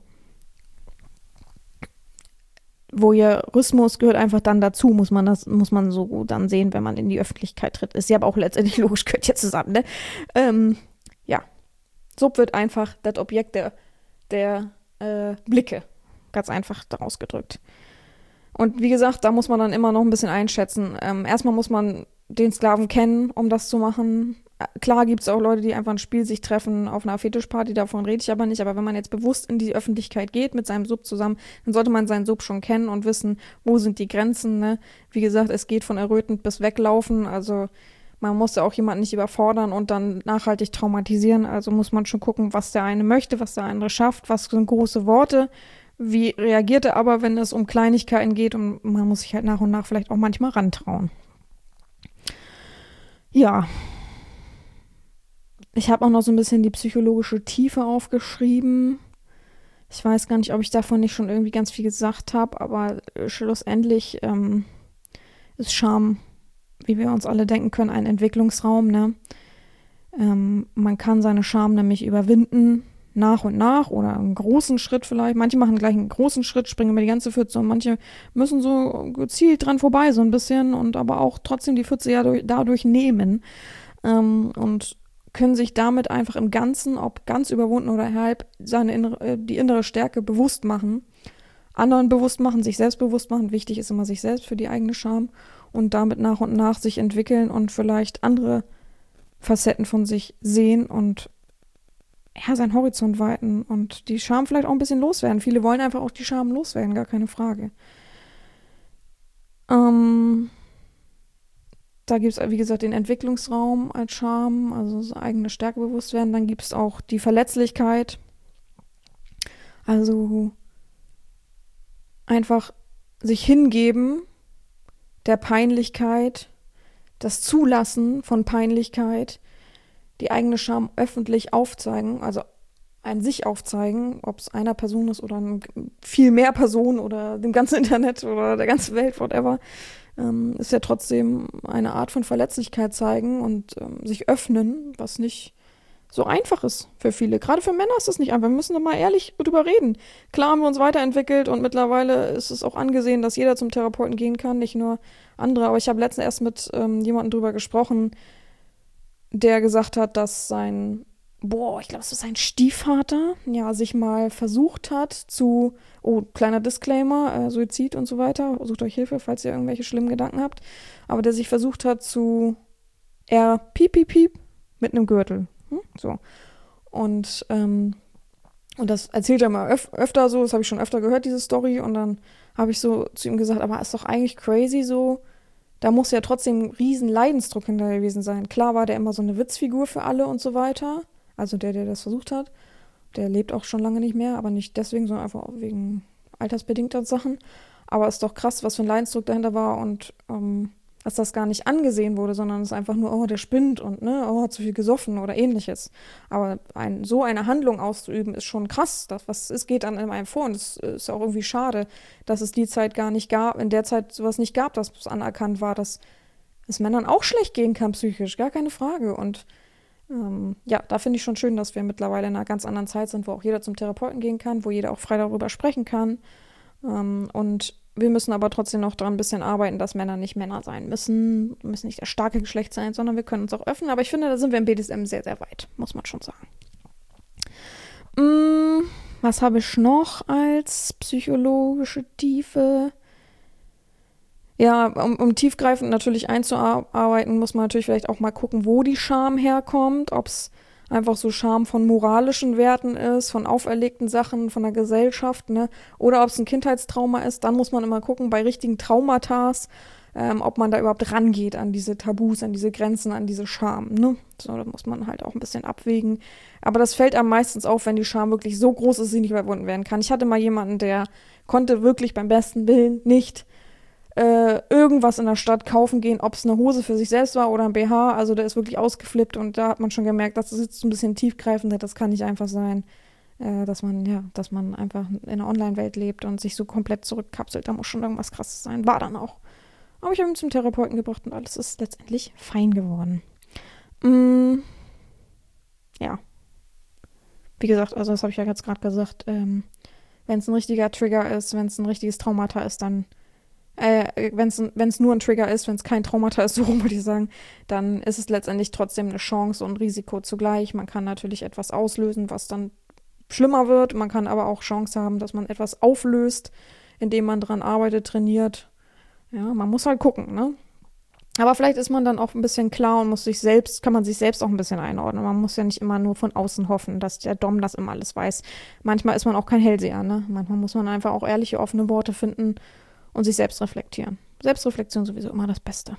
Voyeurismus gehört einfach dann dazu, muss man das, muss man so dann sehen, wenn man in die Öffentlichkeit tritt. Ist ja aber auch letztendlich logisch, gehört ja zusammen, ne? Ähm, ja. Sub wird einfach das Objekt der, der äh, Blicke. Ganz einfach daraus gedrückt. Und wie gesagt, da muss man dann immer noch ein bisschen einschätzen. Ähm, erstmal muss man den Sklaven kennen, um das zu machen. Klar gibt es auch Leute, die einfach ein Spiel sich treffen auf einer Fetischparty, davon rede ich aber nicht. Aber wenn man jetzt bewusst in die Öffentlichkeit geht mit seinem Sub zusammen, dann sollte man seinen Sub schon kennen und wissen, wo sind die Grenzen. Ne? Wie gesagt, es geht von errötend bis weglaufen. Also man muss ja auch jemanden nicht überfordern und dann nachhaltig traumatisieren. Also muss man schon gucken, was der eine möchte, was der andere schafft, was sind große Worte. Wie reagiert er aber, wenn es um Kleinigkeiten geht und man muss sich halt nach und nach vielleicht auch manchmal rantrauen. Ja. Ich habe auch noch so ein bisschen die psychologische Tiefe aufgeschrieben. Ich weiß gar nicht, ob ich davon nicht schon irgendwie ganz viel gesagt habe, aber schlussendlich ähm, ist Scham, wie wir uns alle denken können, ein Entwicklungsraum. Ne? Ähm, man kann seine Scham nämlich überwinden, nach und nach oder einen großen Schritt vielleicht. Manche machen gleich einen großen Schritt, springen über die ganze Pfütze und manche müssen so gezielt dran vorbei so ein bisschen und aber auch trotzdem die Pfütze ja durch, dadurch nehmen. Ähm, und können sich damit einfach im Ganzen, ob ganz überwunden oder halb, seine innere, die innere Stärke bewusst machen, anderen bewusst machen, sich selbst bewusst machen. Wichtig ist immer sich selbst für die eigene Scham und damit nach und nach sich entwickeln und vielleicht andere Facetten von sich sehen und ja, seinen Horizont weiten und die Scham vielleicht auch ein bisschen loswerden. Viele wollen einfach auch die Scham loswerden, gar keine Frage. Ähm... Da gibt es, wie gesagt, den Entwicklungsraum als Scham, also so eigene Stärke bewusst werden. Dann gibt es auch die Verletzlichkeit. Also einfach sich hingeben der Peinlichkeit, das Zulassen von Peinlichkeit, die eigene Scham öffentlich aufzeigen, also ein sich aufzeigen, ob es einer Person ist oder ein, viel mehr Personen oder dem ganzen Internet oder der ganzen Welt, whatever, ähm, ist ja trotzdem eine Art von Verletzlichkeit zeigen und ähm, sich öffnen, was nicht so einfach ist für viele. Gerade für Männer ist es nicht einfach. Wir müssen doch mal ehrlich drüber reden. Klar haben wir uns weiterentwickelt und mittlerweile ist es auch angesehen, dass jeder zum Therapeuten gehen kann, nicht nur andere. Aber ich habe letztens erst mit ähm, jemandem drüber gesprochen, der gesagt hat, dass sein, boah, ich glaube, es ist sein Stiefvater, ja, sich mal versucht hat zu, oh, kleiner Disclaimer, äh, Suizid und so weiter, sucht euch Hilfe, falls ihr irgendwelche schlimmen Gedanken habt, aber der sich versucht hat zu, er piep, piep, piep, mit einem Gürtel. Hm? So. Und, ähm, und das erzählt er mal öf- öfter so, das habe ich schon öfter gehört, diese Story, und dann habe ich so zu ihm gesagt, aber ist doch eigentlich crazy so, da muss ja trotzdem ein riesen Leidensdruck hinter gewesen sein. Klar war der immer so eine Witzfigur für alle und so weiter, also der, der das versucht hat, der lebt auch schon lange nicht mehr, aber nicht deswegen, sondern einfach wegen altersbedingter Sachen. Aber ist doch krass, was für ein Leidensdruck dahinter war und ähm, dass das gar nicht angesehen wurde, sondern es ist einfach nur, oh, der spinnt und ne, oh, hat zu viel gesoffen oder ähnliches. Aber ein, so eine Handlung auszuüben, ist schon krass. Das, was es geht an einem vor und es ist auch irgendwie schade, dass es die Zeit gar nicht gab, in der Zeit sowas nicht gab, dass es anerkannt war, dass es Männern auch schlecht gehen kann psychisch, gar keine Frage. Und ähm, ja, da finde ich schon schön, dass wir mittlerweile in einer ganz anderen Zeit sind, wo auch jeder zum Therapeuten gehen kann, wo jeder auch frei darüber sprechen kann. Ähm, und wir müssen aber trotzdem noch daran ein bisschen arbeiten, dass Männer nicht Männer sein müssen, müssen nicht das starke Geschlecht sein, sondern wir können uns auch öffnen. Aber ich finde, da sind wir im B D S M sehr, sehr weit, muss man schon sagen. Mm, was habe ich noch als psychologische Tiefe? Ja, um, um tiefgreifend natürlich einzuarbeiten, muss man natürlich vielleicht auch mal gucken, wo die Scham herkommt, ob es einfach so Scham von moralischen Werten ist, von auferlegten Sachen, von der Gesellschaft, ne? Oder ob es ein Kindheitstrauma ist, dann muss man immer gucken, bei richtigen Traumata, ähm, ob man da überhaupt rangeht an diese Tabus, an diese Grenzen, an diese Scham, ne? So, da muss man halt auch ein bisschen abwägen. Aber das fällt einem meistens auf, wenn die Scham wirklich so groß ist, dass sie nicht überwunden werden kann. Ich hatte mal jemanden, der konnte wirklich beim besten Willen nicht äh, irgendwas in der Stadt kaufen gehen, ob es eine Hose für sich selbst war oder ein B H, also der ist wirklich ausgeflippt und da hat man schon gemerkt, dass das jetzt so ein bisschen tiefgreifender, das kann nicht einfach sein, äh, dass man, ja, dass man einfach in einer Online-Welt lebt und sich so komplett zurückkapselt, da muss schon irgendwas Krasses sein, war dann auch. Aber ich habe ihn zum Therapeuten gebracht und alles ist letztendlich fein geworden. Mm, ja. Wie gesagt, also das habe ich ja jetzt gerade gesagt, ähm, wenn es ein richtiger Trigger ist, wenn es ein richtiges Traumata ist, dann Äh, wenn es nur ein Trigger ist, wenn es kein Traumata ist, so rum würde ich sagen, dann ist es letztendlich trotzdem eine Chance und Risiko zugleich. Man kann natürlich etwas auslösen, was dann schlimmer wird. Man kann aber auch Chance haben, dass man etwas auflöst, indem man dran arbeitet, trainiert. Ja, man muss halt gucken, ne? Aber vielleicht ist man dann auch ein bisschen klar und muss sich selbst, kann man sich selbst auch ein bisschen einordnen. Man muss ja nicht immer nur von außen hoffen, dass der Dom das immer alles weiß. Manchmal ist man auch kein Hellseher, ne? Manchmal muss man einfach auch ehrliche, offene Worte finden und sich selbst reflektieren. Selbstreflexion sowieso immer das Beste.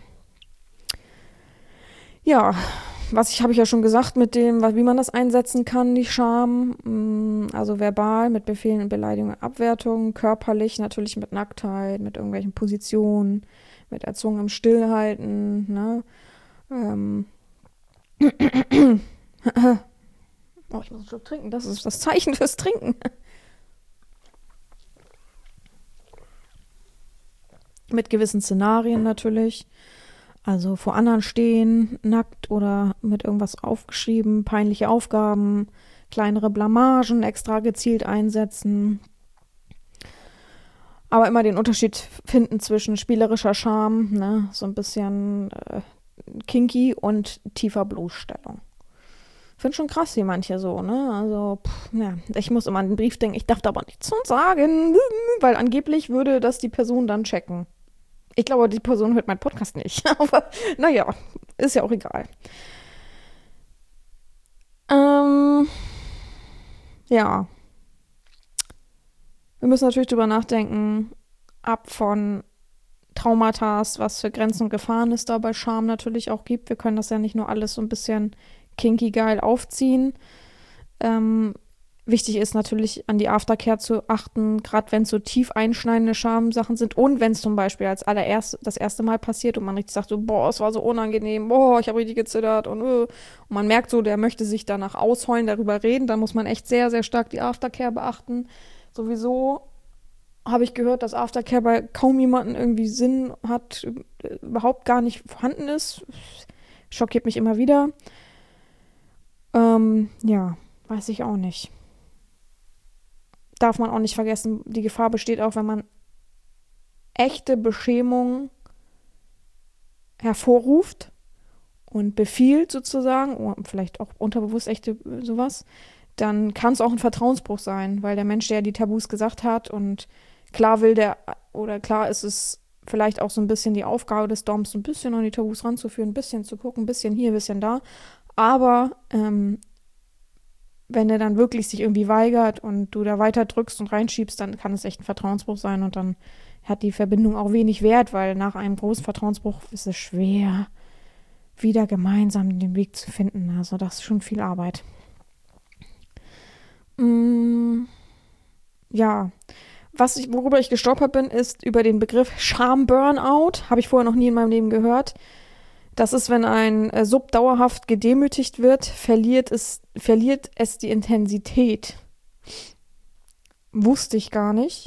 Ja, was ich habe ich ja schon gesagt mit dem, wie man das einsetzen kann, die Scham. Also verbal mit Befehlen und Beleidigungen, Abwertungen, körperlich natürlich mit Nacktheit, mit irgendwelchen Positionen, mit erzwungenem Stillhalten, ne? Ähm. Oh, ich muss einen Schluck trinken. Das ist das Zeichen fürs Trinken. Mit gewissen Szenarien natürlich. Also vor anderen stehen, nackt oder mit irgendwas aufgeschrieben, peinliche Aufgaben, kleinere Blamagen extra gezielt einsetzen. Aber immer den Unterschied finden zwischen spielerischer Scham, ne, so ein bisschen äh, kinky und tiefer Bloßstellung. Ich finde schon krass, wie manche so, ne? Also, pff, ja, ich muss immer an den Brief denken, ich darf da aber nichts von sagen, weil angeblich würde das die Person dann checken. Ich glaube, die Person hört meinen Podcast nicht. Aber naja, ist ja auch egal. Ähm, ja. Wir müssen natürlich drüber nachdenken, ab von Traumata, was für Grenzen und Gefahren es da bei Scham natürlich auch gibt. Wir können das ja nicht nur alles so ein bisschen kinky geil aufziehen. Ähm, wichtig ist natürlich, an die Aftercare zu achten, gerade wenn es so tief einschneidende Schamsachen sind und wenn es zum Beispiel als allererst das erste Mal passiert und man richtig sagt so, boah, es war so unangenehm, boah, ich habe richtig gezittert und, äh, und man merkt so, der möchte sich danach ausheulen, darüber reden, dann muss man echt sehr, sehr stark die Aftercare beachten. Sowieso habe ich gehört, dass Aftercare bei kaum jemanden irgendwie Sinn hat, überhaupt gar nicht vorhanden ist. Schockiert mich immer wieder. Ähm, ja, weiß ich auch nicht. Darf man auch nicht vergessen, die Gefahr besteht auch, wenn man echte Beschämung hervorruft und befiehlt sozusagen, oder vielleicht auch unterbewusst echte sowas, dann kann es auch ein Vertrauensbruch sein, weil der Mensch, der die Tabus gesagt hat und klar will der, oder klar ist es vielleicht auch so ein bisschen die Aufgabe des Doms, ein bisschen an die Tabus ranzuführen, ein bisschen zu gucken, ein bisschen hier, ein bisschen da, aber ähm, wenn er dann wirklich sich irgendwie weigert und du da weiter drückst und reinschiebst, dann kann es echt ein Vertrauensbruch sein und dann hat die Verbindung auch wenig Wert, weil nach einem großen Vertrauensbruch ist es schwer, wieder gemeinsam den Weg zu finden. Also das ist schon viel Arbeit. Mm, ja, was ich, worüber ich gestolpert bin, ist über den Begriff Scham-Burnout. Habe ich vorher noch nie in meinem Leben gehört. Das ist, wenn ein äh, Sub dauerhaft gedemütigt wird, verliert es, verliert es die Intensität. Wusste ich gar nicht.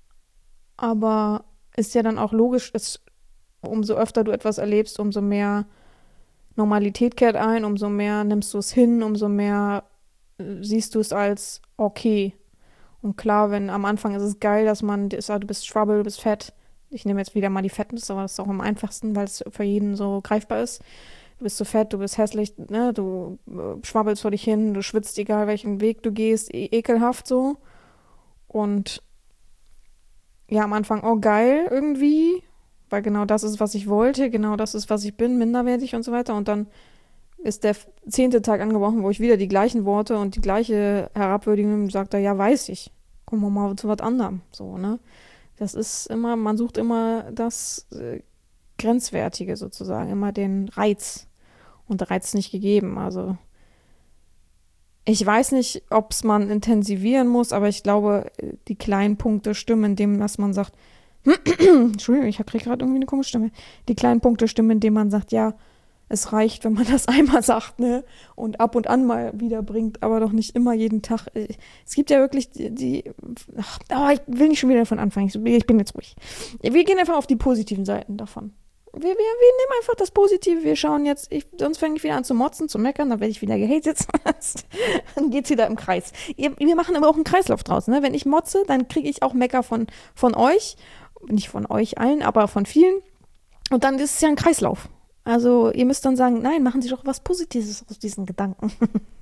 Aber ist ja dann auch logisch, es, umso öfter du etwas erlebst, umso mehr Normalität kehrt ein, umso mehr nimmst du es hin, umso mehr äh, siehst du es als okay. Und klar, wenn am Anfang ist es geil, dass man, du bist Trouble, du bist fett. Ich nehme jetzt wieder mal die Fettness, aber das ist auch am einfachsten, weil es für jeden so greifbar ist. Du bist so fett, du bist hässlich, ne? Du äh, schwabbelst vor dich hin, du schwitzt, egal welchen Weg du gehst, e ekelhaft so. Und ja, am Anfang, oh geil irgendwie, weil genau das ist, was ich wollte, genau das ist, was ich bin, minderwertig und so weiter. Und dann ist der zehnte Tag angebrochen, wo ich wieder die gleichen Worte und die gleiche Herabwürdigung sagt, er, ja, weiß ich. Kommen wir mal zu was anderem, so, ne? Das ist immer, man sucht immer das äh, Grenzwertige sozusagen, immer den Reiz. Und der Reiz ist nicht gegeben. Also ich weiß nicht, ob es man intensivieren muss, aber ich glaube, die kleinen Punkte stimmen, indem dass man sagt, Entschuldigung, ich kriege gerade irgendwie eine komische Stimme. Die kleinen Punkte stimmen, indem man sagt, ja, es reicht, wenn man das einmal sagt, ne? Und ab und an mal wiederbringt, aber doch nicht immer jeden Tag. Es gibt ja wirklich die, die ach, oh, ich will nicht schon wieder davon anfangen. Ich, ich bin jetzt ruhig. Wir gehen einfach auf die positiven Seiten davon. Wir, wir, wir nehmen einfach das Positive. Wir schauen jetzt, ich, sonst fange ich wieder an zu motzen, zu meckern, dann werde ich wieder gehatet. Dann geht's wieder im Kreis. Ihr, wir machen aber auch einen Kreislauf draus, ne? Wenn ich motze, dann kriege ich auch Mecker von, von euch. Nicht von euch allen, aber von vielen. Und dann ist es ja ein Kreislauf. Also ihr müsst dann sagen, nein, machen Sie doch was Positives aus diesen Gedanken.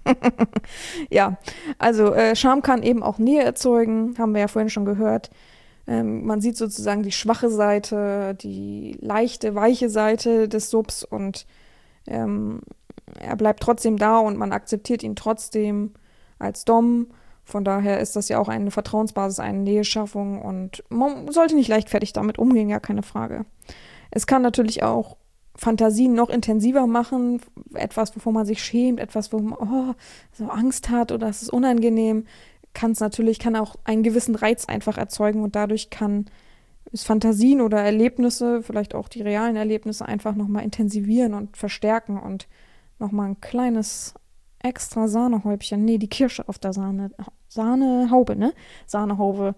Ja, also äh, Scham kann eben auch Nähe erzeugen, haben wir ja vorhin schon gehört. Ähm, man sieht sozusagen die schwache Seite, die leichte, weiche Seite des Subs und ähm, er bleibt trotzdem da und man akzeptiert ihn trotzdem als Dom. Von daher ist das ja auch eine Vertrauensbasis, eine Näheschaffung und man sollte nicht leichtfertig damit umgehen, ja, keine Frage. Es kann natürlich auch Fantasien noch intensiver machen, etwas, wovor man sich schämt, etwas, wo man oh, so Angst hat oder es ist unangenehm, kann es natürlich, kann auch einen gewissen Reiz einfach erzeugen und dadurch kann es Fantasien oder Erlebnisse, vielleicht auch die realen Erlebnisse einfach nochmal intensivieren und verstärken und nochmal ein kleines extra Sahnehäubchen, nee, die Kirsche auf der Sahne, Sahnehaube, ne? Sahnehaube,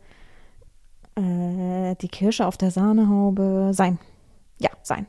äh, die Kirsche auf der Sahnehaube sein. Ja, sein.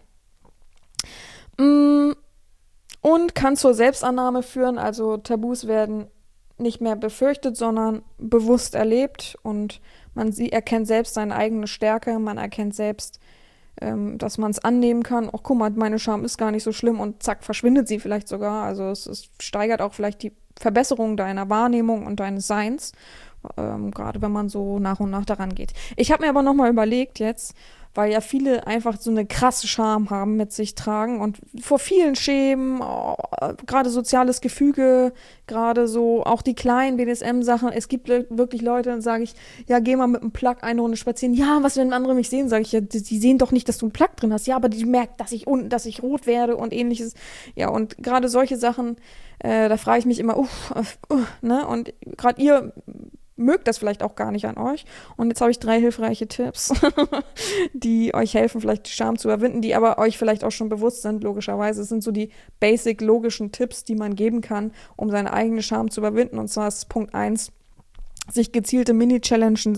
Und kann zur Selbstannahme führen, also Tabus werden nicht mehr befürchtet, sondern bewusst erlebt und man sie erkennt selbst seine eigene Stärke, man erkennt selbst, ähm, dass man es annehmen kann, ach guck mal, meine Scham ist gar nicht so schlimm und zack, verschwindet sie vielleicht sogar, also es, es steigert auch vielleicht die Verbesserung deiner Wahrnehmung und deines Seins, ähm, gerade wenn man so nach und nach daran geht. Ich habe mir aber nochmal überlegt jetzt, weil ja viele einfach so eine krasse Scham haben, mit sich tragen und vor vielen schämen, oh, gerade soziales Gefüge, gerade so auch die kleinen B D S M-Sachen. Es gibt wirklich Leute, dann sage ich, ja, geh mal mit einem Plug eine Runde spazieren. Ja, was, wenn andere mich sehen, sage ich, ja, die, die sehen doch nicht, dass du einen Plug drin hast. Ja, aber die merken, dass ich unten, dass ich rot werde und ähnliches. Ja, und gerade solche Sachen, äh, da frage ich mich immer, uff, uff, uff, ne? Und gerade ihr mögt das vielleicht auch gar nicht an euch. Und jetzt habe ich drei hilfreiche Tipps, die euch helfen, vielleicht die Scham zu überwinden, die aber euch vielleicht auch schon bewusst sind, logischerweise. Es sind so die basic logischen Tipps, die man geben kann, um seine eigene Scham zu überwinden. Und zwar ist Punkt eins, sich gezielte Mini-Challenges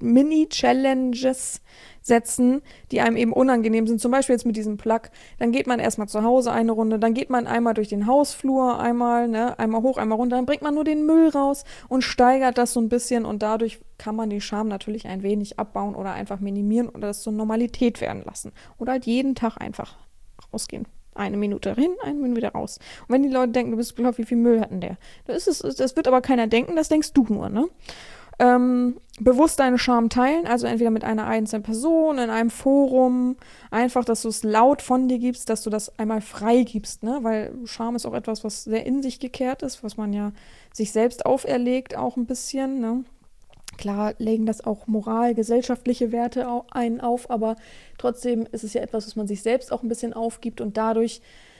Mini-Challenges setzen, die einem eben unangenehm sind. Zum Beispiel jetzt mit diesem Plug. Dann geht man erstmal zu Hause eine Runde, dann geht man einmal durch den Hausflur, einmal, ne, einmal hoch, einmal runter, dann bringt man nur den Müll raus und steigert das so ein bisschen und dadurch kann man die Scham natürlich ein wenig abbauen oder einfach minimieren oder das zur Normalität werden lassen. Oder halt jeden Tag einfach rausgehen. Eine Minute hin, eine Minute wieder raus. Und wenn die Leute denken, du bist bekloppt, wie viel Müll hatten der? Das ist es, das wird aber keiner denken, das denkst du nur, ne? Ähm, bewusst deine Scham teilen, also entweder mit einer einzelnen Person, in einem Forum, einfach, dass du es laut von dir gibst, dass du das einmal frei gibst, ne? Weil Scham ist auch etwas, was sehr in sich gekehrt ist, was man ja sich selbst auferlegt, auch ein bisschen, ne? Klar legen das auch Moral, gesellschaftliche Werte einen auf, aber trotzdem ist es ja etwas, was man sich selbst auch ein bisschen aufgibt und dadurch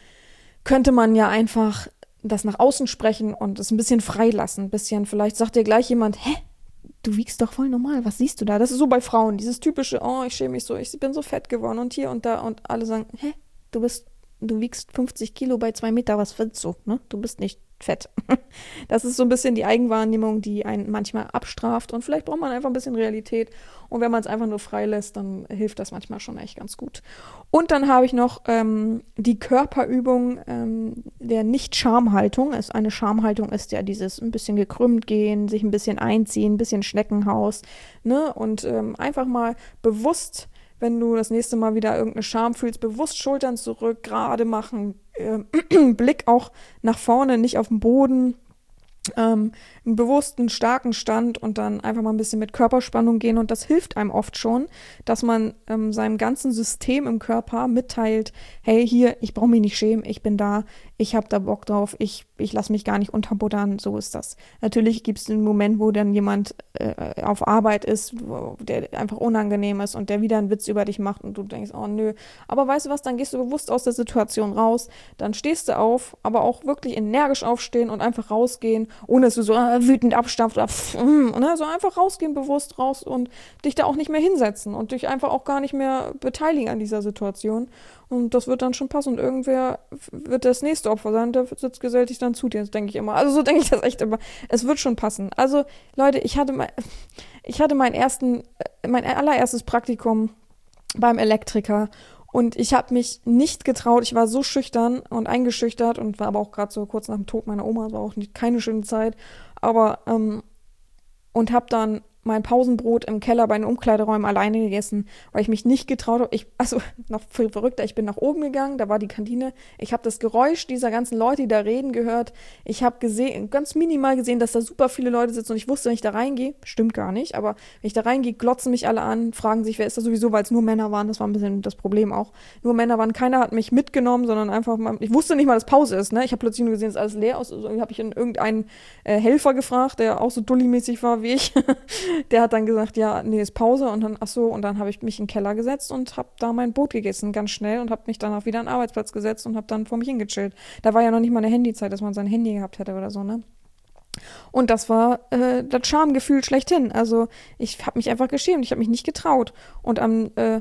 könnte man ja einfach das nach außen sprechen und es ein bisschen freilassen, ein bisschen, vielleicht sagt dir gleich jemand, hä? Du wiegst doch voll normal, was siehst du da? Das ist so bei Frauen, dieses typische, oh, ich schäme mich so, ich bin so fett geworden und hier und da und alle sagen, hä, du bist, du wiegst fünfzig Kilo bei zwei Meter, was willst du, ne? Du bist nicht fett. Das ist so ein bisschen die Eigenwahrnehmung, die einen manchmal abstraft und vielleicht braucht man einfach ein bisschen Realität und wenn man es einfach nur freilässt, dann hilft das manchmal schon echt ganz gut. Und dann habe ich noch ähm, die Körperübung ähm, der Nicht-Schamhaltung. Es, eine Schamhaltung ist ja dieses ein bisschen gekrümmt gehen, sich ein bisschen einziehen, ein bisschen Schneckenhaus, ne? Und ähm, einfach mal bewusst, wenn du das nächste Mal wieder irgendeine Scham fühlst, bewusst Schultern zurück, gerade machen, äh, Blick auch nach vorne, nicht auf den Boden, ähm, einen bewussten, starken Stand und dann einfach mal ein bisschen mit Körperspannung gehen und das hilft einem oft schon, dass man ähm, seinem ganzen System im Körper mitteilt, hey, hier, ich brauche mich nicht schämen, ich bin da, ich habe da Bock drauf, ich, ich lasse mich gar nicht unterbuttern, so ist das. Natürlich gibt es einen Moment, wo dann jemand äh, auf Arbeit ist, wo, der einfach unangenehm ist und der wieder einen Witz über dich macht und du denkst, oh nö, aber weißt du was, dann gehst du bewusst aus der Situation raus, dann stehst du auf, aber auch wirklich energisch aufstehen und einfach rausgehen, ohne dass du so äh, wütend abstampfst oder pff, mm, ne? So einfach rausgehen, bewusst raus und dich da auch nicht mehr hinsetzen und dich einfach auch gar nicht mehr beteiligen an dieser Situation. Und das wird dann schon passen und irgendwer wird das nächste Opfer sein, der sitzt gesellig dann zu dir, das denke ich immer. Also so denke ich das echt immer. Es wird schon passen. Also Leute, ich hatte mein, ich hatte meinen ersten, mein allererstes Praktikum beim Elektriker und ich habe mich nicht getraut. Ich war so schüchtern und eingeschüchtert und war aber auch gerade so kurz nach dem Tod meiner Oma, war auch nicht, keine schöne Zeit. Aber, ähm, und habe dann mein Pausenbrot im Keller bei den Umkleideräumen alleine gegessen, weil ich mich nicht getraut habe. Ich, also noch viel verrückter, ich bin nach oben gegangen, da war die Kantine. Ich habe das Geräusch dieser ganzen Leute, die da reden, gehört. Ich habe gesehen, ganz minimal gesehen, dass da super viele Leute sitzen und ich wusste, wenn ich da reingehe, stimmt gar nicht, aber wenn ich da reingehe, glotzen mich alle an, fragen sich, wer ist da sowieso, weil es nur Männer waren, das war ein bisschen das Problem auch. Nur Männer waren, keiner hat mich mitgenommen, sondern einfach mal, ich wusste nicht mal, dass Pause ist, ne? Ich habe plötzlich nur gesehen, es ist alles leer aus, also habe ich in irgendeinen äh, Helfer gefragt, der auch so dulli-mäßig war wie ich. Der hat dann gesagt, ja, nee, ist Pause und dann, ach so, und dann habe ich mich in den Keller gesetzt und habe da mein Brot gegessen, ganz schnell und habe mich danach wieder an den Arbeitsplatz gesetzt und habe dann vor mich hingechillt. Da war ja noch nicht mal eine Handyzeit, dass man sein Handy gehabt hätte oder so, ne? Und das war äh, das Schamgefühl schlechthin. Also ich habe mich einfach geschämt, ich habe mich nicht getraut. Und am äh,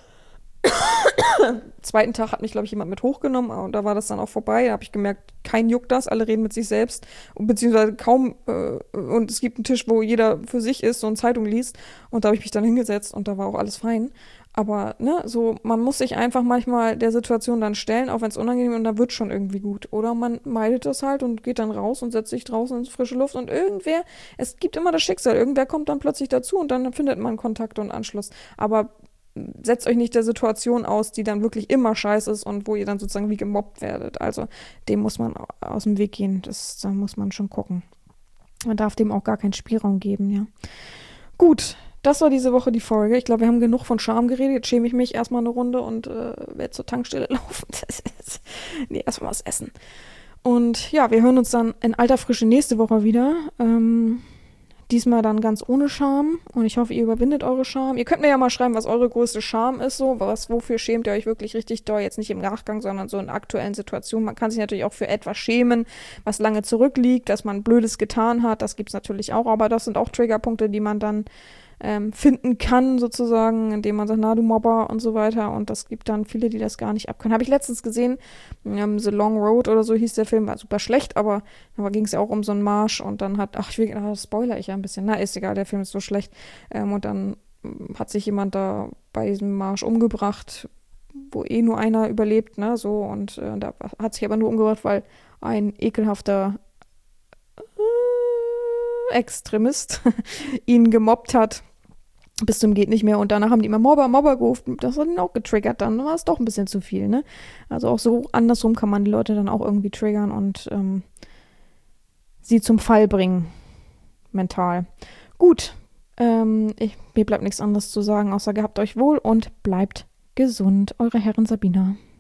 zweiten Tag hat mich, glaube ich, jemand mit hochgenommen und da war das dann auch vorbei. Da habe ich gemerkt, kein juckt das, alle reden mit sich selbst, beziehungsweise kaum, äh, und es gibt einen Tisch, wo jeder für sich ist und Zeitung liest und da habe ich mich dann hingesetzt und da war auch alles fein. Aber, ne, so, man muss sich einfach manchmal der Situation dann stellen, auch wenn es unangenehm ist und dann wird schon irgendwie gut. Oder man meidet das halt und geht dann raus und setzt sich draußen ins frische Luft und irgendwer, es gibt immer das Schicksal, irgendwer kommt dann plötzlich dazu und dann findet man Kontakt und Anschluss. Aber setzt euch nicht der Situation aus, die dann wirklich immer scheiße ist und wo ihr dann sozusagen wie gemobbt werdet. Also dem muss man aus dem Weg gehen. Das, da muss man schon gucken. Man darf dem auch gar keinen Spielraum geben, ja. Gut, das war diese Woche die Folge. Ich glaube, wir haben genug von Scham geredet. Jetzt schäme ich mich erstmal eine Runde und äh, werde zur Tankstelle laufen. Nee, erstmal was essen. Und ja, wir hören uns dann in alter Frische nächste Woche wieder. Ähm, diesmal dann ganz ohne Scham. Und ich hoffe, ihr überwindet eure Scham. Ihr könnt mir ja mal schreiben, was eure größte Scham ist. So, was, wofür schämt ihr euch wirklich richtig doll? Jetzt nicht im Nachgang, sondern so in aktuellen Situationen. Man kann sich natürlich auch für etwas schämen, was lange zurückliegt, dass man Blödes getan hat. Das gibt's natürlich auch. Aber das sind auch Triggerpunkte, die man dann ähm, finden kann, sozusagen, indem man sagt, na du Mobber und so weiter. Und das gibt dann viele, die das gar nicht abkönnen. Habe ich letztens gesehen, ähm, The Long Road oder so hieß der Film, war super schlecht, aber da ging es ja auch um so einen Marsch und dann hat, ach, ich will, ah, spoiler ich ja ein bisschen, na, ist egal, der Film ist so schlecht. Ähm, und dann ähm, hat sich jemand da bei diesem Marsch umgebracht, wo eh nur einer überlebt, ne, so, und äh, da hat sich aber nur umgebracht, weil ein ekelhafter äh, Extremist ihn gemobbt hat. Bis zum geht nicht mehr. Und danach haben die immer Mobber, Mobber gerufen. Das hat ihn auch getriggert. Dann war es doch ein bisschen zu viel, ne? Also auch so andersrum kann man die Leute dann auch irgendwie triggern und ähm, sie zum Fall bringen. Mental. Gut. Ähm, ich, mir bleibt nichts anderes zu sagen, außer gehabt euch wohl und bleibt gesund. Eure Herren Sabina.